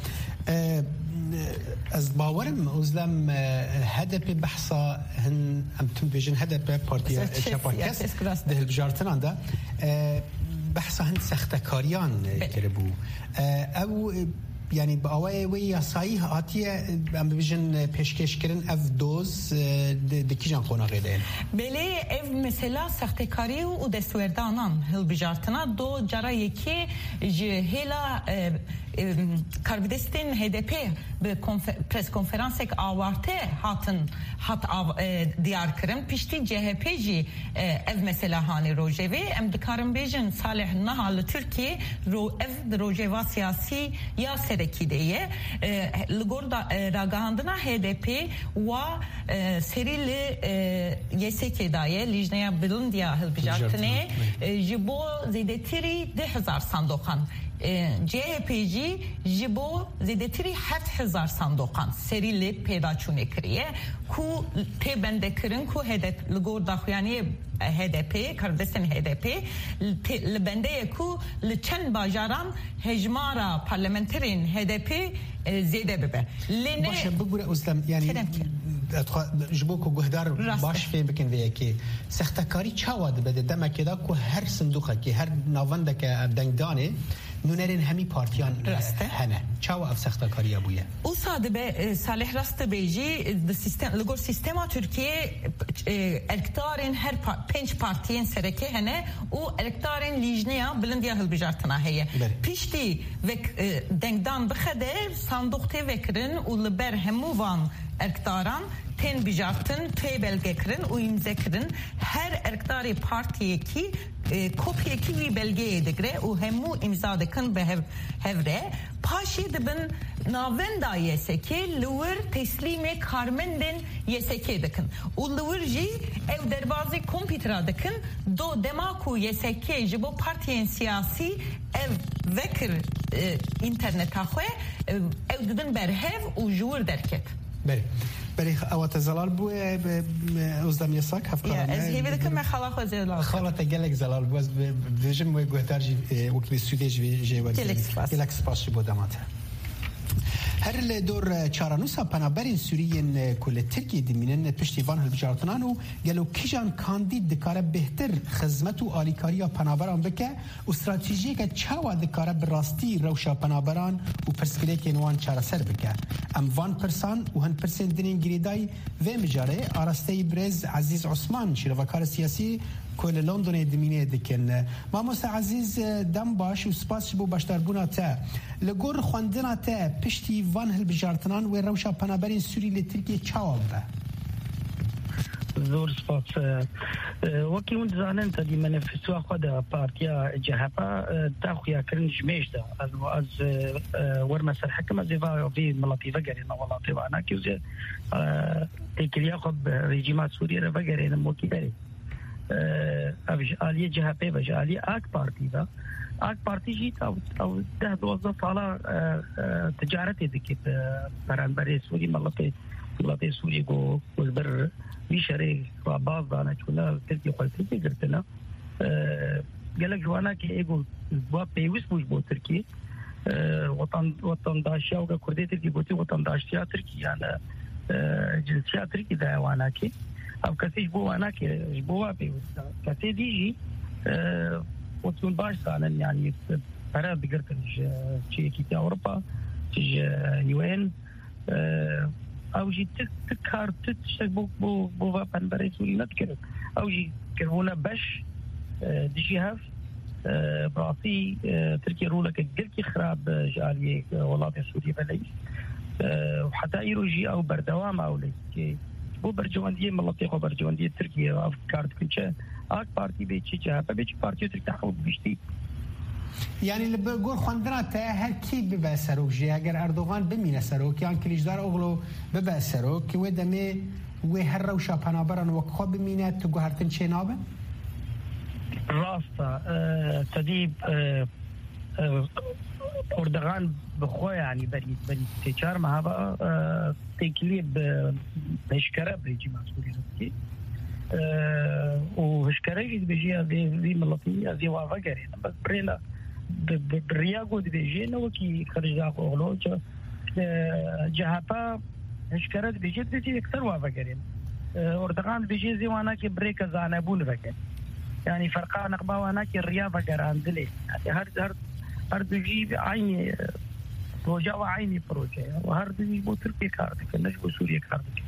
ez bawerim uzlem HDP behsa hin em tüm bêjin HDP partiya çapakes di hilbijartinan de behsa hin sextekariyan kiribû ew yani bi awayê wê yasayî hatiye em bibêjin pêşkêşkirin ev doz di kîjan qonaqê de belê ev mesela sextekarî û destwerdanan hilbijartina do cara yekê ji hêla karvidestên HDP bi pres konferansek awarte diyar kirin piştî CHP jî ev mesela hanê rojevê em dikarin bêjin Salih niha li Tirkiye ev di rojeva siyasî ya serekî de ye li gor ragahandina HDP wa serî li YSK daye Lijneya Bilindiya Hilbijartinê ji bo zêdetirî 10,000 sandoqan CHP'ci ji bo zêdetirî 7,000 sandoqan serî lê pêdaçûnê kiriye ku tê bendekirin ku li gor daxuyaniyê HDP karvidestên HDP li bendeye ku li çend bajaran hejmara parlamenterên HDP zêde bibe lê ne baş bigure uzlem yani ji bo ku guhdar baş fê bikin vê yekê sextekarî çawa dibe de demekê da ku her sindoqekê her navendeke dengdanê nûnerên hemî partiyan hene çawa ev sextekariya bûye û sadibe Salih rast bêjî di sistem li gor sistema Tirkiye elektarên her 5 partiyên sereke hene û elektarên Lijneya Bilindiya Hilbijartina heye piştî vek dengdan bixede sandoq tê vekirin û li ber hemû van elektaran tên bijartin tê belgekirin û imzekirin her elektarê partiyekî kopyekî wî belgeyê digre û hemû imza dikin bi hevre paşê dibin navenda YSK li wir teslîmê karmendên YSK dikin û li wir jî ew derbasî kompîtera dikin do dema ku YSK ji bo partiyên siyasî ev vekir interneta xwe ew didin berhev û ji wir derket berê برای اوات زلال بو ازدم یساک هفته از هیوی دکم خلا خود زلال خلا تگلک زلال باز ویژم وی گوهتر وقت به سودیج وی گلکس پاس بودماته هر لدور چارانوسا پنابرین سوریین کل ترکیه دمینن پشتیوان هلبجارتنان و گلو کیجان کاندید دکاره بهتر خدمت و آلیکاری پنابران بکه و استراتژی که چاوا دکاره براستی روشا پنابران و پرسکلی که نوان چارسر بکه ام وان پرسان و هن پرسن دنین گریدای و مجاره آراسته برز عزیز عثمان شیروکار سیاسی کل لندن دمینه دکن ماموس عزیز دم باش و سپاس بو باشتربونا تا لگور خواندنا تا پشتیوان هلبجارتنان و روشا پنابرین سوری لترکیه چاوا به زور سپاس وکی اون زانن تا دی منفسو خود پارتیا جهپا تا خویا کرن جمیش دا از ورمسر حکم از وی ملاتی وگرین ملاتی وانا کیوزه تکلیا خب رژیمات سوریه رو وگرین موکی داری اوش آلیه جهپه وش آلیه آک پارتی دا آک پارتی جیت او 10-12 ساله تجارتی دکی پرانبری سوری ملاتی سوری گو وزبر بیشاره و باز دانه چونه ترکی خواه ترکی کرتنا گلک جوانا که ایگو با پیویس بوش بو ترکی وطن داشتیا و کرده ترکی بوتی وطن داشتیا ترکی یعنی جنسیا ترکی دایوانا که او کسیش بو وانا که بوا پیویس کسی دیجی وطن باش دانن یعنی پرا بگرتنش چه کیتی اوروپا چه UN او جی تکار تشتک بو واپن برای سوری نتکرد او جی کرونا بش دیجی هف براسی ترکیه رولا که گلکی خراب جالیه ولات سوری بلیس و حتی ایرو جی او بردوام او لیس که بو برجواندیه ملطیق و برجواندیه ترکیه او کارد کنچه آک پارتی بیچی جهه بیچی پارتی ترک تحول بیشتی یعنی لبگور خواندنا تا هر کی ببه سروک جی اگر اردوغان بمینه سروک یان کلیجدار اغلو ببه سروک که دمه و هر روشا پنابران وقت خواب بمینه تو گوهرتن چه نابه؟ راستا تدیب اردوغان بخواه یعنی برید تیچار مهابا تکلیب هشکره بریجی مسئولی رسکی و هشکره جید بجی از دی ملطی از دی وافا گرین بس برینا برياغو دبيجي نوكي خرج اغلو جهپا هشكرت بيجي دي اكثر وافقرين اردغان بيجي زيوانا كي بريك زانبون فكر يعني فرقان اقباوانا كي الرياضه قراندلي هر بيجي عيني بروجا وعيني بروجا وهر بيجي بو تركيا كاردك نجبو سوريا كاردك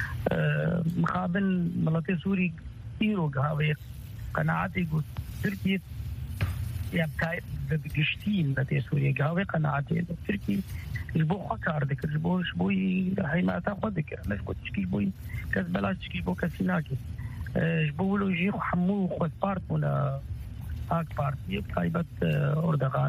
مقابل ملاتي سوري ايرو قهوي قناعتي قلت تركيا يبقى بقشتين بتي سوريا قهوي قناعتي تركي جبو خاكاردك جبو شبوي هاي ما تاخذك نجبو تشكي بوي كاس بلاش تشكي بو كاسيناكي جبو لو جي حمو خد بارت ولا اك بارتي طيبه اردوغان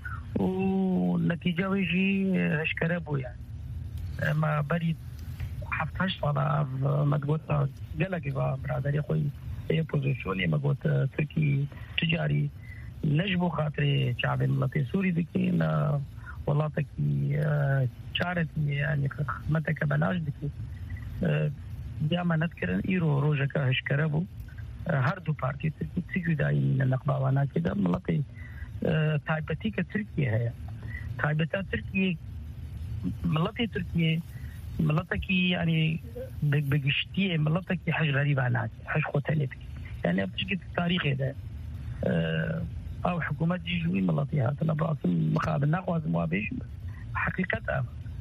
والنتيجه ويجي هشكربو يعني ما بريد حفتش صلاة ما قلت قالك برادري خوي اي بوزيشوني ما قلت تركي تجاري نجبو خاطري شعب الملتي سوري دكي والله تكي شارتي يعني خدمتك بلاش دكي دائما نذكر ايرو روجك هشكربو هردو بارتي تركي تسيجو داين النقباوانا كده ملتي تايبتي كتركيا هي تايبتا تركيا ملتي تركيا ملتكي يعني بقشتيه ملتكي حاجة غريبة عنها حاجة خوتلتك يعني بتشكي التاريخ ده او حكومات جيجوي ملطيها تنبرأ مقابل نقوز موابيش حقيقتها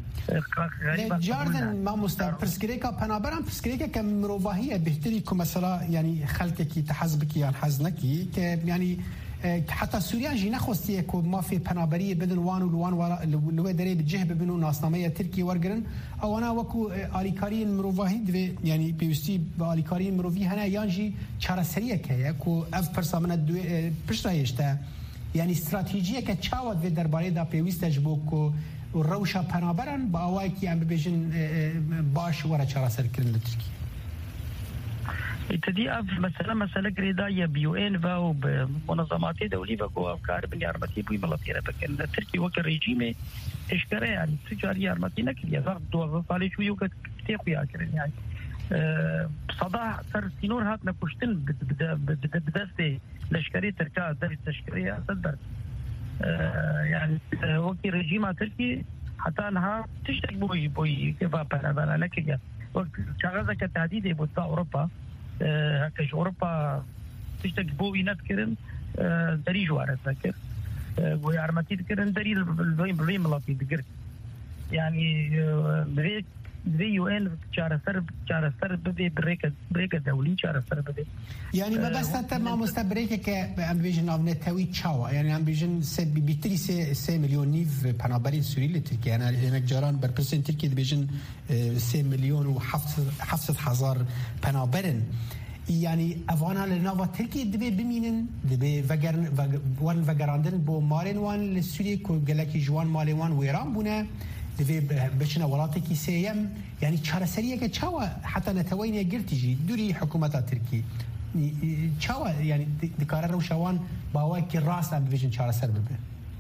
جاردن ما مستر پرسکریکا پنابرام پرسکریکا که مروباهیه بهتری که مثلا یعنی خلقی که تحزبکی یا حزنکی که یعنی حتی سوریا جی نخواستی که ما في پنابری بدن وان و لوان لو دری بجه ببنو ناسنامه ترکی ورگرن او انا وکو آلیکاری مروباهی دوی یعنی پیوستی با آلیکاری مروبی هنه یانجی چاره سریه که اف پرسامنه پشتایشته یعنی استراتژیه که چاوت و درباره دا پیوسته جبو که روشا پنابران با اوایی که ام ببیجن باش ورا چاره سر کرن لترکی تدي مسألة قريداية بيوين و بمنظمات دولية و أفكار بن يارمتي بوي ملطيرة بكن تركي وك الرجيم إشكره يعني تجاري يارمتي نكل يزار دو صالح شوي وك تيقو ياكرن يعني صداع صار سينور هات نكوشتن بدستي لشكري تركا دري تشكري أصدر يعني وكي رجيم تركي حتى أنها تشتك بوي كيف أنا لكن وقت شغلة كتهديد بوتا أوروبا هكذا أوروبا تشتك بوي نذكرن دري جوارة ذكر ويعرمتي ذكرن دري البلوين ملاقي ذكر يعني بري UN چاره سر بده بريك دولي چاره سر بده يعني ما بس ما مستبريك كأم بيجن أو نتوي تشاوا يعني أم بيجن بيتري 3 مليون نيف بنابرين سوري لتركيا أنا هناك جاران بربسين تركيا بيجن 3 مليون وحفظ حزار بنابرين يعني أفانا لنافا تركيا دبي بمينن دبي وان فجراندن بو مالين وان للسوري كو جلاكي جوان مالين وان ويران بونا دبي بشنا ولاتكي سيم يعني چاره سريه که چاوا حتى نتوين يقرتيجي دوري حكومات تركي چاوا يعني دكار روشوان باوا كي راس ام فيجن چاره سر ببه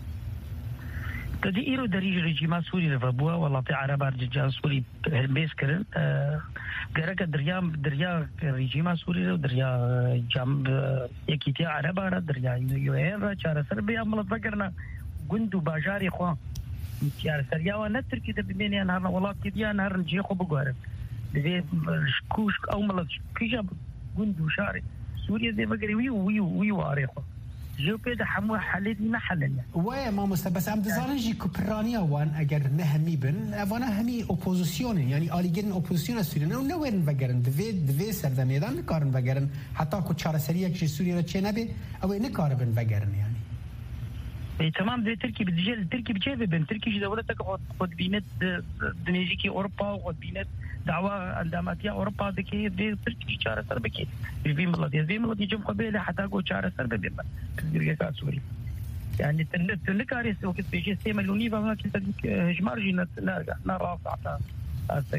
تدي ايرو دريج رجيما سوري رفبوا والله في عرب ارجع سوري بيس كرن غرك دريا رجيما سوري دريا جام يكيتي عرب دريا يوين چاره سر به عمل فكرنا گندو باجاري خو يعني سرياوة نتركي تبيني أنا والله كذي أنا هرنجي خو بقارب ذي كوش أو ملص كيجاب جندو شاري سوريا ذي بقري ويو عاريخو جو كده حمو حلينا حلنا ويا ما بس عم تزارنجي كوبرانيا وان أجر نهمي بن أفانا همي أوبوزيسيون يعني أليجن أوبوزيسيون سوريا نوين بقرن دفي سرد ميدان نكارن بقرن حتى كوتشارة سريع كشي سوريا رتشينا بي أو نكارن بقرن يعني تمام زي تركي بتجي تركي بتجي بين تركي دولتك قد بينت دنيجيكي أوروبا وقد بينت دعوة عندما أوروبا ذكي ذي تركي شارع سر بكي في ملادي جم قبيلة حتى قو شارع سر ببيما تدري كاسوري يعني تنكاريس وقت بيجي سيما لوني فما كنت هجمار جينا نرى عطا أسك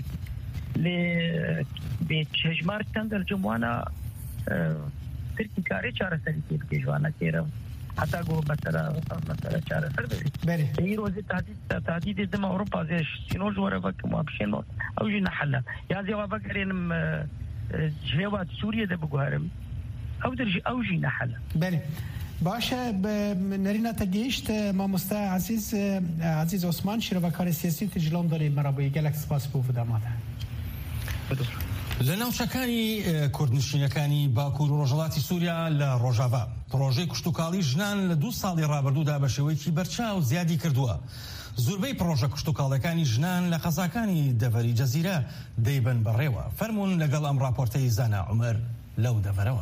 بيت هجمار تندر جموانا تركي كاري شارع سر بكي جوانا كيرا حتى قو مثلا شارع سر بكي هي روزي تهديد دم أوروبا زي سينور جوارا فك ما بشينو أو جينا حلا يا زي وافكرين جوات سوريا ده بقهرم أو درج أو جينا حلا بله باشه نرينا تجيشت ما مستا عزيز عثمان شرفكار سياسي تجلون داري مرابي جالكس سپاس بو فداماته لە ناوچەکانی کوردنشینەکانی باکوور و ڕۆژهەڵاتی سووریا لە ڕۆژاوا پرۆژەی کشتوکاڵی ژنان لە 2 ساڵی ڕابردوودا بە شێوەیەکی بەرچاو زیادی کردووە. زۆربەی پرۆژە کشتوکاڵەکانی ژنان لە قەزاکانی دەڤەری جەزیرە دەیبن بەڕێوە. فەرموون لەگەڵ ئەم راپۆرتەی زانا عومەر لەو دەڤەرەوە.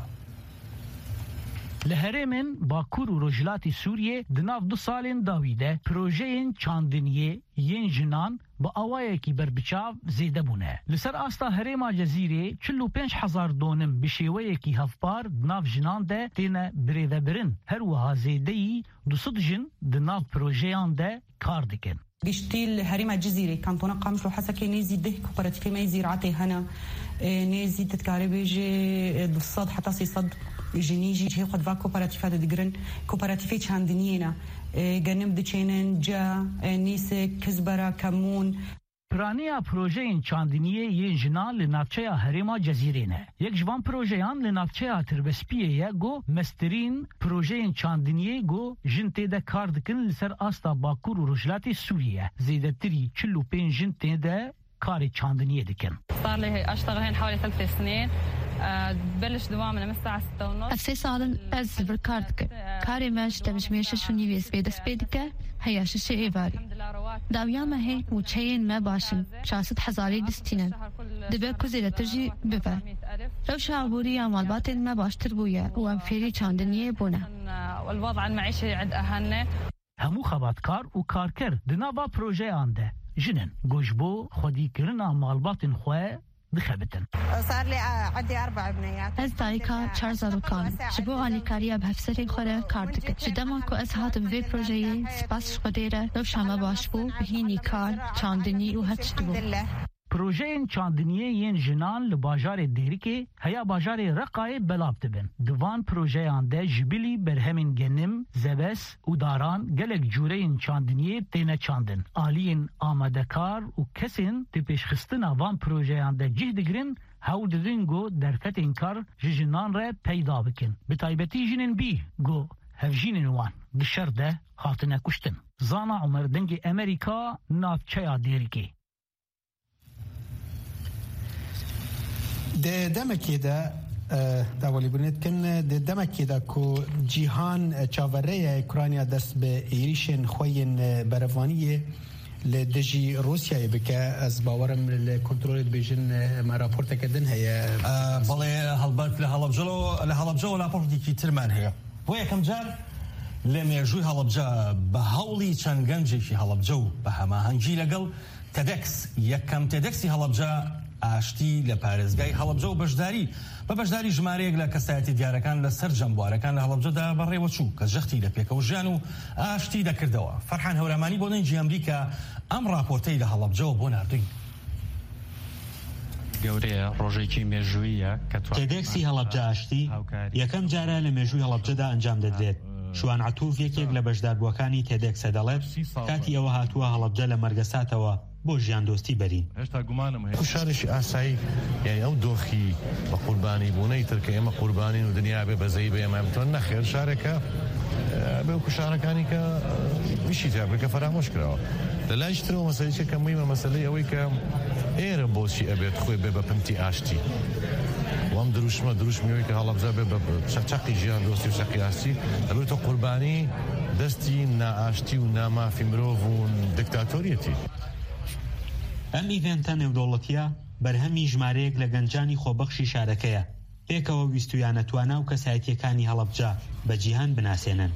li herêmên Bakur û Rojhilatê Sûriyê di nav 2 salên dawî de projeyên çandiniyê yên jinan bi awayekî berbiçav zêde bûne. Li ser asta herêma Cezîrê 45,000 donim bi şêweyekî hevpar di nav jinan de têne birêvebirin. Her wiha zêdeyî 200 jin di nav projeyan de kar dikin. قشتي الهريمة الجزيرة كانتونا قامش وحسكي نيزي ده كوبراتيفي ما يزير عطي هنا نيزي تتكاري بيجي بالصاد حتى صد جنيجي هي قد فا كوبراتيفات دقرن كوبراتيفي چاندنينا گنم دچينن جا نيسه كزبرا كمون Piraniya projeyên çandiniyê yên jinan li navçeya herêma Cezîrê ne. Yek ji van projeyan li navçeya Tirbespiye ye got mesterîn projeyên çandiniyê got jin tê de kar dikin li ser asta Bakur û Rojhilatê Sûriye. Zêdetirî 45 jin tê de karê çandiniyê dikin. صار لي اشتغل هين حوالي 3 سنين بلش دوامنا من الساعة 6:30 أسي سالن أز بركارتك كاري ماش تمشميش شوني بيس بيدس بيدك هيا ششي إيباري داوياما هي وچهين ما باشن شاست حزاري دستينن دبا كوزيلة ترجي ببا لو شعبوري عمالباتين ما باشتر بويا وامفيري چاندنيه بونا والوضع المعيشي عند أهلنا همو خباتكار و كاركر دنابا بروجي آنده جنن گوشبو خودی کرنا مالباتن خواه بخبتن. صار لي عندي 4 بنيات. از دايكا چارزارو كان. شبو علي كاريا بهفسرين خوره كاردك. جدما كو از هاتم في بروجيه سپاس خوديره لو شما باشبو بهيني كار چاندني و هچتبو. پروژه چاندنیه ین جنان لباجار دیریکه هیا باجار رقای بلاب دبن دوان پروژه آنده جبیلی برهمین گنم زبس و داران گلک جوره چاندنیه تینه چاندن آلین آمدکار و کسین تی پیشخستن وان پروژه آنده جه دگرین هاو ددن گو درکت انکار جنان را پیدا بکن بتایبتی جنین بی گو هفجین وان بشرده خاطنه کشتن زانا عمر دنگ امریکا نافچه دیریکه د دمکې دا ولیبرنت کن د دمکې دا کو جیهان چاوره اوکراینیا دست به ایریشن خوین بروانی لدجی روسیای بکه از باورم لکنترول بیژن ما راپورت کردن هي بله هالبرت لهالبجو راپورتی کی ترمان هي و یکم جار لمێژووی هەڵەبجە بە هەوڵی چەند گەنجێکی هەڵەبجە و بە هەماهەنگی لەگەڵ تەدەکس یەکەم تەدەکسی هەڵەبجە ئاشتی لە پارێزگای هەڵەبجە و بەشداری ژمارەیەک لە کەسایەتی دیارەکان لەسەر جەمبوارەکان لە هەڵەبجەدا بەڕێوە چوو کە ژەختی لە پێکەوە ژیان و ئاشتی دەکردەوە. فەرحان هەورامانی بۆ دەنگی ئەمریکا ئەم راپۆرتەی لە هەڵەبجەوە بۆ ناردووی. گەورەیە ڕۆژێکی مێژوویە کە تێدەکسی هەڵەبجە ئاشتی یەکەم جارە لە مێژووی هەڵەبجەدا ئەنجام دەدرێت. شوان عەتوف یەکێک لە بەشداربووەکانی تێدەکسە دەڵێت کاتی ئەوە هاتووە هەڵەبجە لە مەرگەساتەوە بۆ ژیان دۆستی بەرین. شارێکی ئاسایی یعنی ئەو دۆخی بە قوربانی بوونەی تر کە ئێمە قوربانین و دنیا بێ بەزەی بە ئێمە ئەمتۆن نەخێر شارێکە بێ و کوشارەکانی کە ویشی تیابێکە فەرامۆش کراوە. لە لای ترەوە مەسەلەیەکە کە مهمە مەسەلەی ئەوەی کە ئێرە بۆچی ئەبێت خۆی بێ بە پمتی ئاشتی وام دروشمیەوەی کە هەڵەبجە بێ بە چەقی ژیان دۆستی و چەقی ئاستی ئەبێتە قوربانی دەستی نائاشتی و نامافی مرۆڤ و دکتاتۆریەتی. ئەم ئیڤێنتە نێودەوڵەتیە بەرهەمی ژمارەیەک لە گەنجانی خۆبەخشی شارەکەیە پێکەوە ویستویانە توانە و کەسایەتیەکانی هەڵەبجە بە جیهان بناسێنن.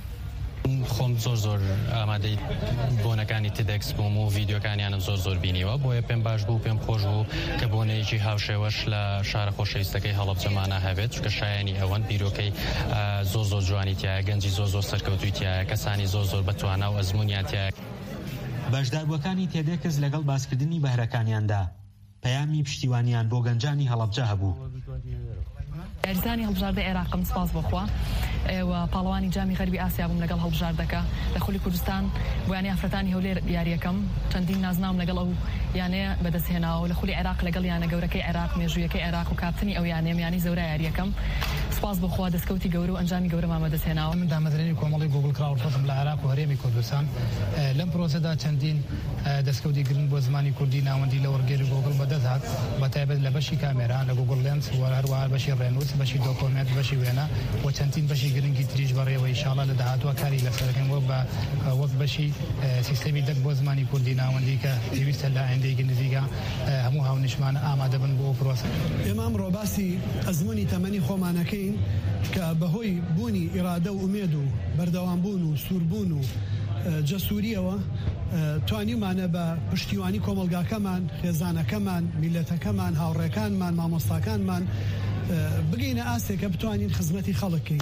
خۆم زۆر ئامادەی بۆنەکانی تدەکس بووم و ڤیددیۆکانیانم زۆر بینیوە بۆیە پێم باش بوو پێم خۆش بوو کە بۆنەیەکی هاوشێوەش لە شارە خۆشەویستەکەی هەڵەبجەمانە هەبێت چکە شایانی ئەوەن بیرۆکەی زۆر جوانی تایە گەنجی زۆر سەرکەوتوی تایە کەسانی زۆر بەتوانە و ئەزمونیان تایە. بەشداربووەکانی تێدەکس لەگەڵ باسکردنی بەهرەکانیاندا پەیامی پشتیوانیان بۆ گەنجانی هەڵەبجە هەبوو. یاریزانی هەڵبژاردە عێراقم سپاس بۆخوا و پاڵەوانی جامی غەربی ئاسیا بووم لەگەڵ هەڵبژاردەکە لە خولی کوردستان بۆیانی ئافرەتانی هەولێر یاریەکەم چەندین نازناوم لەگەڵ ئەو یانەیە بەدەستهێناوە لە خولی عێراق لەگەڵ یانە گەورەکەی عێراق مێژوویەکەی عێراق و کاپتنی ئەو یانەیەمی زەورە یاریەکەم سپاس بۆخوا دەستکەوتی گەورە و ئەنجامی گەورەمان بەدەستهێناوە. من دامەزرێنی کۆمەڵی گوگل کراوەڵفۆتم لە عێراق و هەرێمی کوردستان لەم پرۆسەدا چەندین دەستکەوتی گرن بۆ زمانی کوردی ناوەندی لە وەرگێری گوگل بەدەست هات بەتایبەت لە بەشی کامێرا لە گوگل لێنس و هەروەها بەشی ڕێنووس بەشی دۆکۆمنت بەشی وێنە و چەندین بەشی گرنگی تریش بەڕێوە ئینشاڵڵا لە داهاتوە کاری لەسەرەکەن وەک بەشی سیستەمی دەک بۆ زمانی کوردی ناوەندی کە پێویستە لە ئایندەیەکی نزیکە هەموو هاونیشمانە ئامادە بن بۆ پرۆسە. ئێمە ئەمڕۆ باسی ئەزموونی تەمەنی خۆمانەکەین کە بەهۆی بوونی ئیرادە و ئومێد و بەردەوامبوون و سووربوون و جەسووریەوە توانیمانە بە پشتیوانی کۆمەلگاکەمان خێزانەکەمان میلەتەکەمان هاوڕێکانمان مامۆستاکانمان بگەینە ئاستێکە بتوانین خزمەتی خەڵکەین.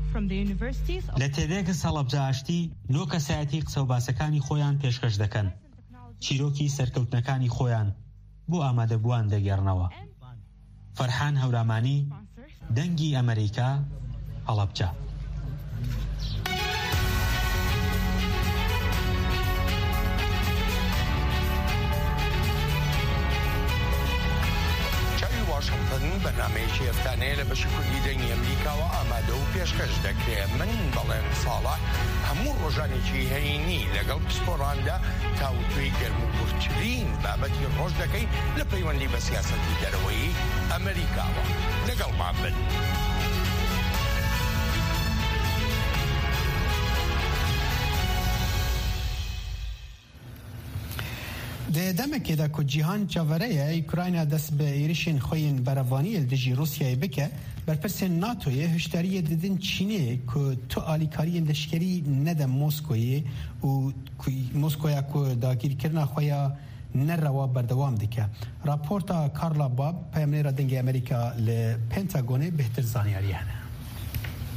لە تێدەکس هەڵەبجە ئاشتی نۆ کەسایەتی قسە و باسەکانی خۆیان پێشکەش دەکەن چیرۆکی سەرکەوتنەکانی خۆیان بۆ ئامادەبووان دەگەڕنەوە. فەرحان هەورامانی دەنگی ئەمریکا هەڵەبجە. بەنامەیەکی ئەفتانەیە لە بەشی کوردی دەنگی ئەمریکاوە ئامادە و پێشکەش دەکرێت. من بەڵێن ساڵە هەموو ڕۆژانێکی هەینی لەگەڵ پسپۆڕاندا تاوتوێی گەرم و گورتترین بابەتی ڕۆژ دەکەی لە پەیوەندی بە سیاسەتی دەرەوەی ئەمریکاوە. لەگەڵمان بن. د دمکێدا کو جیهان چاوەرەیە ئوکراینیا دەست بە ئێریشên خوین بەرەوانی دژی رووسیای بکە بەرپرسên ناتۆیە هشداریە ددن چینێ کو تو ئالیکاریên لەشکری نەدە مۆسکۆیê û مۆسکۆیا ku dagirkirina xwe ya نەڕەوە بەردەوام دکە. راپۆرتا کارلا باب پەیامنێرا دەنگی ئەمریکا لە پێنتاگۆنێ بهتر زانیاری هەنە.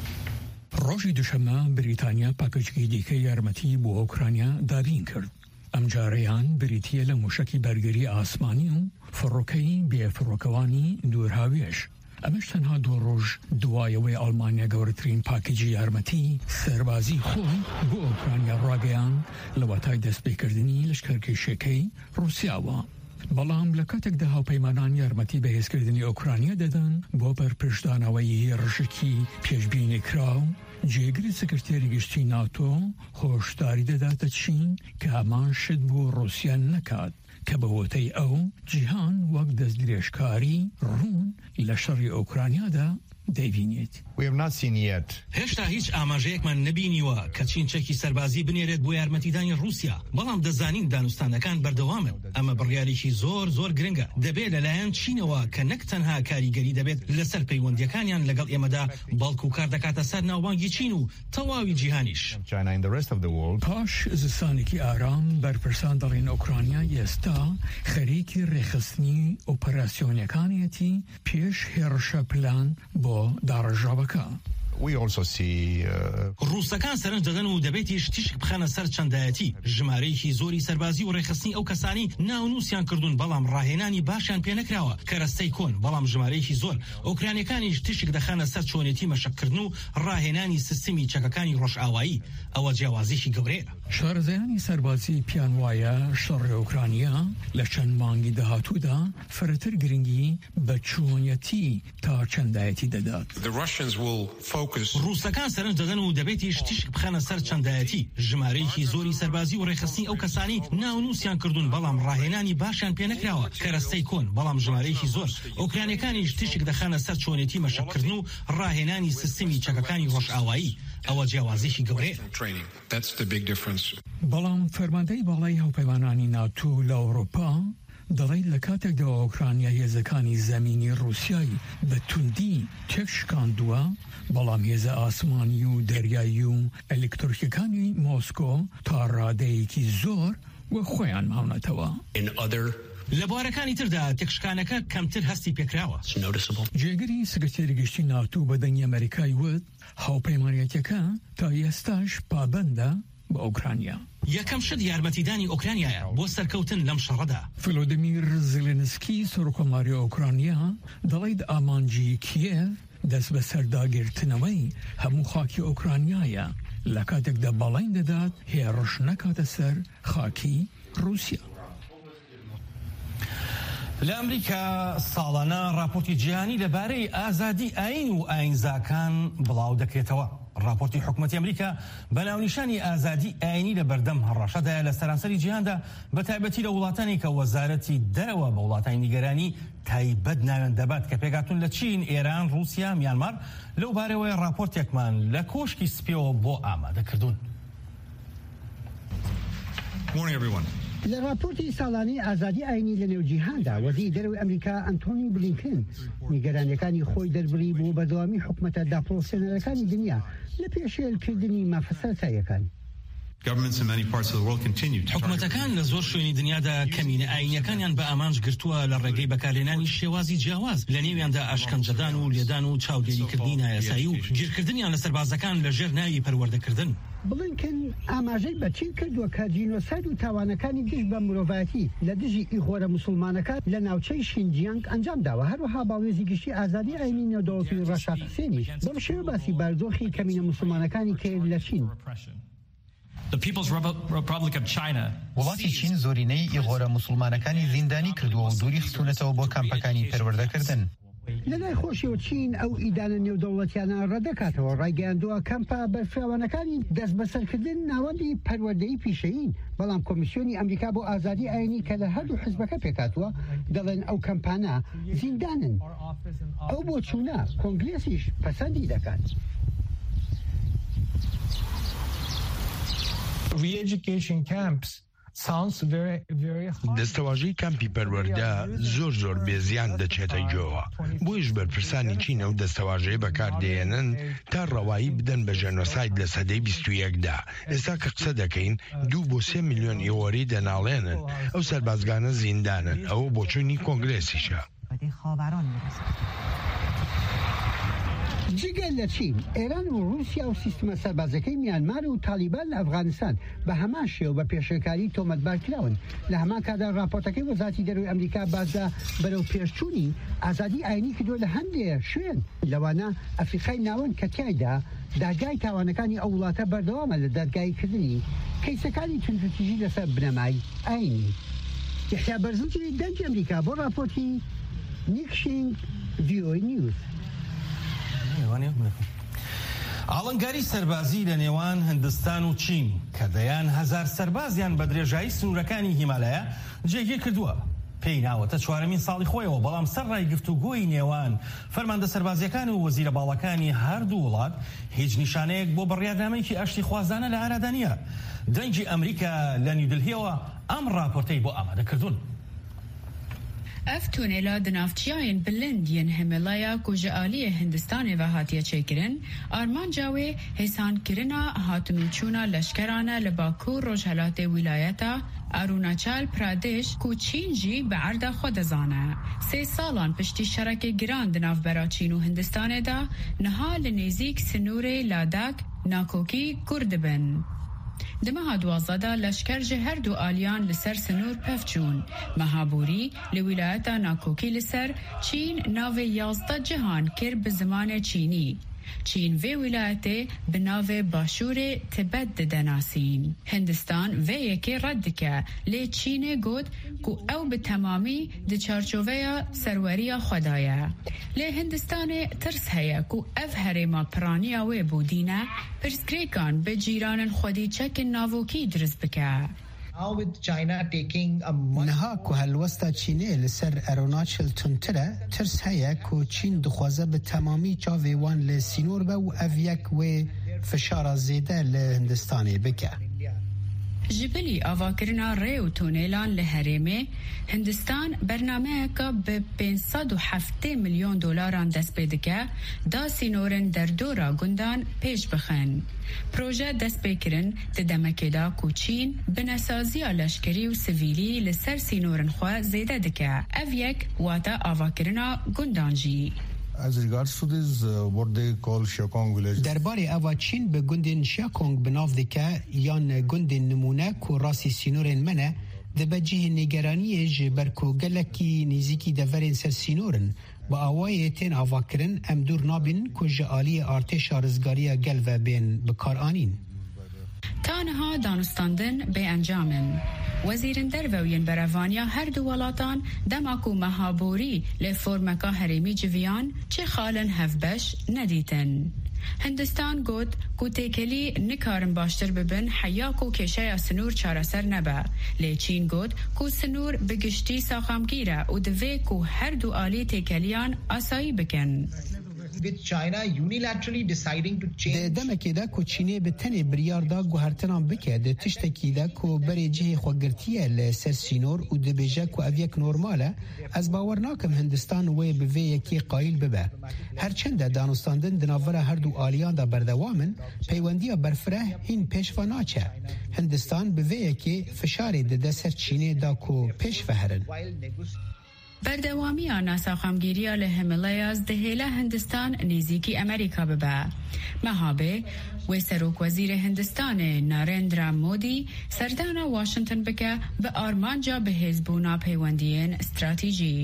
ڕۆژی دوشەمە بریتانیا پاکەجگی دیکە یارمەتی بۆ ئوکرانیا دابین کرد. ئەم جارەیان بریتیە لە موشکی بەرگری ئاسمانی و فڕۆکەی بێفڕۆکەوانی دوورهاوێش. ئەمەش تەنها 2 ڕۆژ دوایەوەی ئەڵمانیا گەورەترین پاکیجی یارمەتی سەربازی خۆی بۆ ئۆکرانیا ڕاگەیان لە واتای دەستپێکردنی لەشکرکێشەکەی رووسیاوە. بەڵام لە کاتێکدا هاوپەیمانان یارمەتی بەهێزکردنی ئۆکرانیا دەدەن بۆ بەرپشتدانەوەی هێرشکی پێشبینی کراو، جێگری سکرتێری گشتی ناتۆ هۆشداری دەداتە چین کە هەمان شت بۆ رووسیا نەکات کە بەهۆتەی ئەو جیهان وەک دەستدرێژکاری ڕوون لە شەڕی ئۆکرانیادا دەیبینێت. هێشتا هیچ ئاماژەیەکمان نەبینیوە کە چین چەکی سەربازی بنێرێت بۆ یارمەتیدانی رووسیا، بەڵام دەزانین دانوستانەکان بەردەوامن. ئەمە بڕیارێکی زۆر گرنگە، دەبێت لەلایەن چینەوە کە نەک تەنها کاریگەری دەبێت لەسەر پەیوەندیەکانیان لەگەڵ ئێمەدا، بەڵکو کار دەکاتە سەر ناوبانگی چین و تەواوی جیهانیش. پاش زستانێکی ئارام بەرپرسان دەڵێن ئۆکرانیا ئێستا خەریکی ڕێخستنی ئۆپەراسیۆنەکانیەتی پێش هێرشە پلان بۆ داڕژاوەکە. ڕووسەکان سەرنج دەدەن و دەبێتی تیشک بخەنە سەر چەندایەتی. ژمارەیەکی زۆری سەربازی و ڕێخستنی ئەو کەسانی ناونووسیان کردوون، بەڵام ڕاهێنانی باشیان پێ نەکراوە کە ڕستەی کۆن، بەڵام ژمارەیەکی زۆر ئۆکرانیەکانیش تیشک دەخەنە سەر چۆنێتی مەشقکردن و ڕاهێنانی سیستمی چەکەکانی ڕۆژئاوایی. ئەوە جیاوازیشی گەورەیە. شارەزایانی سەربازی پیان وایە شەڕی ئۆکرانیا لە چەند مانگی داهاتوودا فرەتر گرنگی بە چۆنیەتی تا چەندایەتی دەدات. ڕووسەکان سەرنج دەدەن و دەبێتی تیشک بخەنە سەر چەندایەتی. ژمارەیەکی زۆری سەربازی و ڕێخستنی ئەو کەسانی ناونووسیان کردوون، بەڵام ڕاهێنانی باشیان پێ نەکراوە کە ڕستەی کۆن، بەڵام ژمارەیەکی زۆر ئۆکرانیەکانیش تیشک دەخەنە سەر چۆنێتی مەشقکردن و ڕاهێنانی سیستمی چەکەکانی ڕۆژئاوایی. ئەوە جیاوازیشی گەورەیە. بەڵام فەرماندەی باڵای هاوپەیمانانی ناتۆ لە ئەوروپا دەڵێت لە کاتێکدا ئۆکرانیا هێزەکانی زەمینی رووسیایی بە توندی تێک شکاندووە، بەڵام هێزە ئاسمانی و دەریایی و ئەلکترۆنیەکانی مۆسکۆ تا ڕادەیەکی زۆر وە خۆیان ماونەتەوە. لە بوارەکانی تردا تێکشکانەکە کەمتر هەستی پێکراوە. جێگەری سکرتێری گشتی ناتۆ بە دەنگی ئەمریکای وت هاوپەیمانیەتەکە تا ئێستاش پابەندە بە ئۆکرانیا. یەکەم شت یارمەتیدانی ئۆکرانیایە بۆ سەرکەوتن لەم شەڕەدا. ڤلۆدیمیر زێلێنسکی سەرۆکۆماری ئۆکرانیا دەڵێت ئامانجی کیێڤ دەست بە سەرداگرتنەوەی هەموو خاکی ئۆکرانیایە لە کاتێکدا بەڵین دەدات هێرش نەکاتە سەر خاکی رووسیا. لە ئەمریکا ساڵانە راپۆرتی جیهانی لەبارەی ئازادی ئاین و ئاینزاکان بڵاو دەکرێتەوە. راپۆرتی حکوومەتی ئەمریکا بە ناونیشانی ئازادی ئاینی لە بەردەم هەڕەشەدایە لە سەرانسەری جیهاندا، بە تایبەتی لە وڵاتانی کە وەزارەتی دەرەوە بە وڵاتانی نیگەرانی تایبەت ناوێن دەبات کە پێگاتون لە چین، ئێران، رووسیا، میانمار. لەو بارەوەی راپۆرتێکمان لە کۆشکی سپیەوە بۆ ئامادەکردوون. لە راپۆرتی ساڵانی ئازادی ئاینی لە نێوجیهاندا وەزیری دەرەوەی ئەمریکا ئەنتۆنی بلینکن نیگەرانیەکانی خۆی دەربڕی بۆ بەردەوامی حکوومەتە داپۆسێنەرەکانی دنیا لە پێشێلکردنی مافەسەرەتاییەکان. حکوومەتەکان لە زۆر شوێنی دنیادا کەمینە ئاینیەکانیان بە ئامانج گرتووە لە ڕێگەی بەکارهێنانی شێوازی جیاواز، لە نێویاندا ئاشکەنجەدان و لێدان و چاودێریکردنی نایاسایی و گیرکردنیان لە سەربازەکان لە ژێر ناوی پەروەردەکردن. بڵینکن ئاماژەی بەچین کردووە کە جینۆساید و تاوانەکانی گشت بە مرۆڤایەتی لە دژی ئیغۆرە موسڵمانەکان لە ناوچەی شینجیانگ ئەنجام داوە، هەروەها باوێزی گشتی ئازادی ئاینی نێودەوڵەتی ڕەشاد حوسێنیش بەم شێوە باسی بارودۆخی کەمینە موسڵمانەکانی کرد لە چین. وڵاتی چین زۆرینەی ئیغۆرە موسڵمانەکانی زیندانی کردووە و دووری خستوونەتەوە بۆ کامپەکانی پەروەردەکردن. لە لای خۆشیەوە چین ئەو ئیدانە نێودەوڵەتیانە ڕەدەکاتەوە، ڕایگەیاندووە کەمپە بەرفراوانەکانی دەست بەسەرکردن ناوەندی پەروەردەیی پیشەیین، بەڵام کۆمیسیۆنی ئەمریکا بۆ ئازادی ئاینی کە لە هەردوو حزبەکە پێکاتوە دەڵێن ئەو کەمپانە زیندانن. ئەو بۆ چوونە کۆنگرێسیش پەسەندی دەکات. Re-education camps sounds very دەستەواژەی کەمپی پەروەردە زۆر بێزیان دەچێتە جۆوە، بۆیش بەرپرسانی چینە و دەستەواژەیە بەکاردێنن تا ڕەوایی بدەن بە ژەنۆساید لە سەدەی 21دا. ئێستا کە قسە دەکەین 2 بۆ 3 میلیۆن ئیوەری دەناڵێنن، ئەو سەربازگانە زیندانن، ئەوە بۆ چوونی کۆنگرێسیشە. جگەل لە چین ئێران و رووسیا و سیستمە سەربازەکەی میانمار و تالیبان لە ئەفغانستان بە هەمان شێوە بە پێشێکاری تۆمەتبارکراون لە هەمان کادا راپۆرتەکەی وەزارەتی دەرەوەی ئەمریکا بازە بەرەو پێشچوونی ئازادی ئاینی کردووە لە هەندێک شوێن لەوانە ئەفریقای ناوەند کە تیایدا دادگای تاوانەکانی ئەو وڵاتە بەردەوامە لە دادگایکردنی کەیسەکانی توندوتیژی لەسەر بنەمای ئاینی. یحیا بەرزنجی دەنگی ئەمریکا بۆ راپۆرتی نیکشینگ VOA نیوز. ئاڵنگاری سەربازی لە نێوان هندستان و چین کە دەیان هەزار سەربازیان بە درێژایی سنوورەکانی هیمالایە جێگیر کردووە. پێی ناوەتە چوارەمین ساڵی خۆیەوە، بەڵام سەر ڕای گفتوگۆی نێوان فەرماندە سەربازیەکان و وەزیرە باڵەکانی هەردوو وڵات هیچ نیشانەیەک بۆ بڕیاردنامەیەکی ئاشتی خوازانە لە ئارادا نییە. دەنگی ئەمریکا لە نیودلهیەوە ئەم راپۆرتەی بۆ ئامادەکردوون. اف تونێلا دناوچیایên bilind yên Himalaya ku ji aliyê Hindistanê ve hatiye çêkirin, armanca wê hêsankirina hatinûçûna leşkeran e li Bakur Rojhilatê wîlayeta Arunachal Pradesh ku Çîn jî bi erda xwe dizane. 3 salan piştî şerekê giran di navbera Çîn û Hindistanê de niha li nêzik sinûrê Ladak nakokî kur dibin. Di meha 12 da leşker ji her du aliyan li ser sinûr pevçûn. Mehaborî li wîlayeta nakokî li ser Çîn navê 11 cihan kir bi zimanê çînî. Çîn vê wîlayetê bi navê Başûrê Tibet dide nasîn. Hindistan vê yekê red dike, lê Çînê got ku ew bi temamî di çarçoveya serweriya xwe da ye. Lê Hindistanê tirs heye ku ev herêma piraniya wê bûdîne, pirsgirêkan bi cîranên xwedî çekên navokî diriz bike. نها کو هلوستا چینه لسر اروناچل تونتره ترس هیا کو چین دخوازه به تمامی چاویوان لسینور به و اویک و فشار زیده لهندستانی بکه. جبلی آواکرنا ری و تونیلان لهرمه هندستان برنامه که به 507 میلیون دلاران دست پیدا که دا سینورن در دورا گندان پیش بخن. پروژه دست بکرن دمکه دا کوچین بنسازی لشکری و سویلی لسر سینورن خواه زیده دکه. او یک واتا آواکرنا گندان جی. As regards to this, what they call Shakong village. درباره اوا چین به گندن شاکونگ بناف دکه یان گندن نمونه کو راسی سینورن منه دبجه نگرانی جبرکو گلکی نزیکی دورین سر سینورن با آوای تین آواکرن ام دور نابین کو جعالی ارتش رزگاری گل و بین بکار آنین. تانها دانستاندن به انجامن. وزیرن درویین بروانیا هر دو ولاتان دماکو مهابوری لفورمکا هریمی جویان چه خالن هفبش ندیتن. هندستان گوت کو تکلی نکارن باشتر ببن حیاکو کشه سنور چارسر نبا. لیچین گوت کو سنور بگشتی ساخامگیره و دوی کو هر دو آلی تکلیان آسایی بکن. with China unilaterally deciding to change دمکی دا کو چینه به تنه بریار دا گوهرتنان بکه ده تشتکی دا کو بری جه خوگرتیه لسر سینور و دبیجه کو اویک نورماله از باور ناکم هندستان وی به وی یکی قایل ببه. هرچند دانستاندن دناوره هر دو آلیان دا بردوامن پیوندی برفره این پیش و ناچه. هندستان به وی یکی فشاری ده سر چینه دا کو پیش فهرن. بردوامی ناساخامگیری لهیمالایاز دهیله هندستان نزیکی امریکا ببه. مهابه و سروک وزیر هندستان نارندرا مودی سردان واشنطن بکه به آرمانجا به حزبونا پیوندین استراتیجی.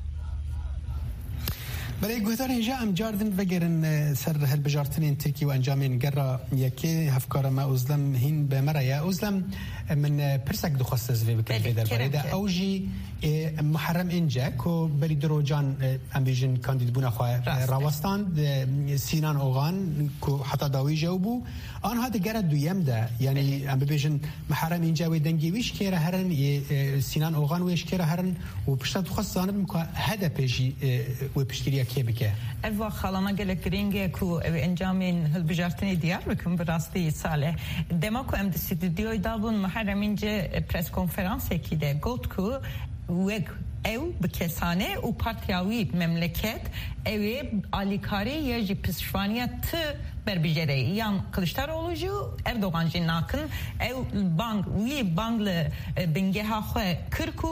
برای گوهدار اینجا ام جاردن وگرن سر هالبجارتنین ترکی و انجامین گره یکی هفکار ما ازلم هین به مریا ازلم من پرسک دخواست زوی بکن در برای اوجی محرم اینجا که بری دروجان ام بیجن کاندید بونا خواه راوستان سینان اوغان که حتی داوی جاوبو آنها دگره دویم ده یعنی ام بیجن محرم اینجا و دنگی ویش که هرن سینان اوغان ویش که هرن و پشت دخواست زانم که هده پیشی و پشتیری کی بکه اوا خالانا گلک گرینگه کو انجامین هالبجارتنی دیار بکن براستی صالح دماکو ام استودیوی دابون محرم اینجا پرس کنفرانس کی ده گوت کو وک او بکسانه و پارتیاوی مملکت اوی آلیکاری یا جی پسشوانیه ت بربیجره یان کلشتاروğlu Erdoğan جی ناکن او بانگ وی بانگ بنگه ها خو کرکو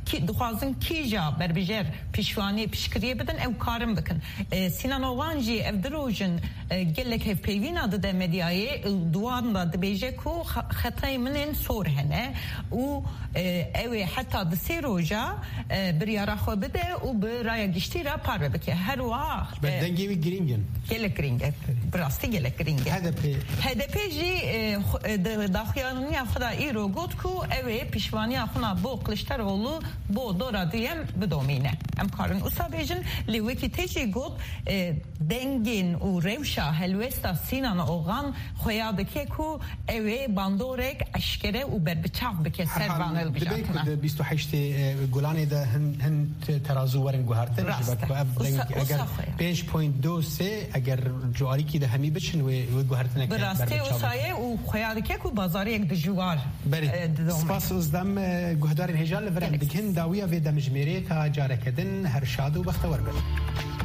کی دخوازن کیجا بربجر پیشوانی پیشکریه بدن او کارم بکن سینان اوانجی اف دروجن گلک هف پیوینا ده مدیای دوان دا دبیجه کو خطای منن سور هنه و اوی حتی دسی روژا بریارا خو بده و برای گشتی را پار بکه هر وقت بدنگی وی گرینگن گلک گرینگه براستی گلک گرینگه هدپی جی داخیانی خدا ایرو گوت کو اوی پیشوانی خنا بو قلشتر اولو بو دورا دیم بدومینه ام کارن اوسا بیجن لیوکی تیجی گوت دنگین و روشا هلوستا سینان اوغان خویا بکه کو اوی باندورک اشکره و بربچاف بکه سربان البجاتنا دبیک 28 گولانی ده هن ترازو ورن گوهرتن اگر 5.2 اگر جواری کی ده همی بچن و گوهرتن که براسته اوسایه و خویا بکه کو بازاری یک دجوار سپاس ازدم گهدار الهجال ورن دکن داویا و دمجمیره تا جارکدن هر شاد و بختور بر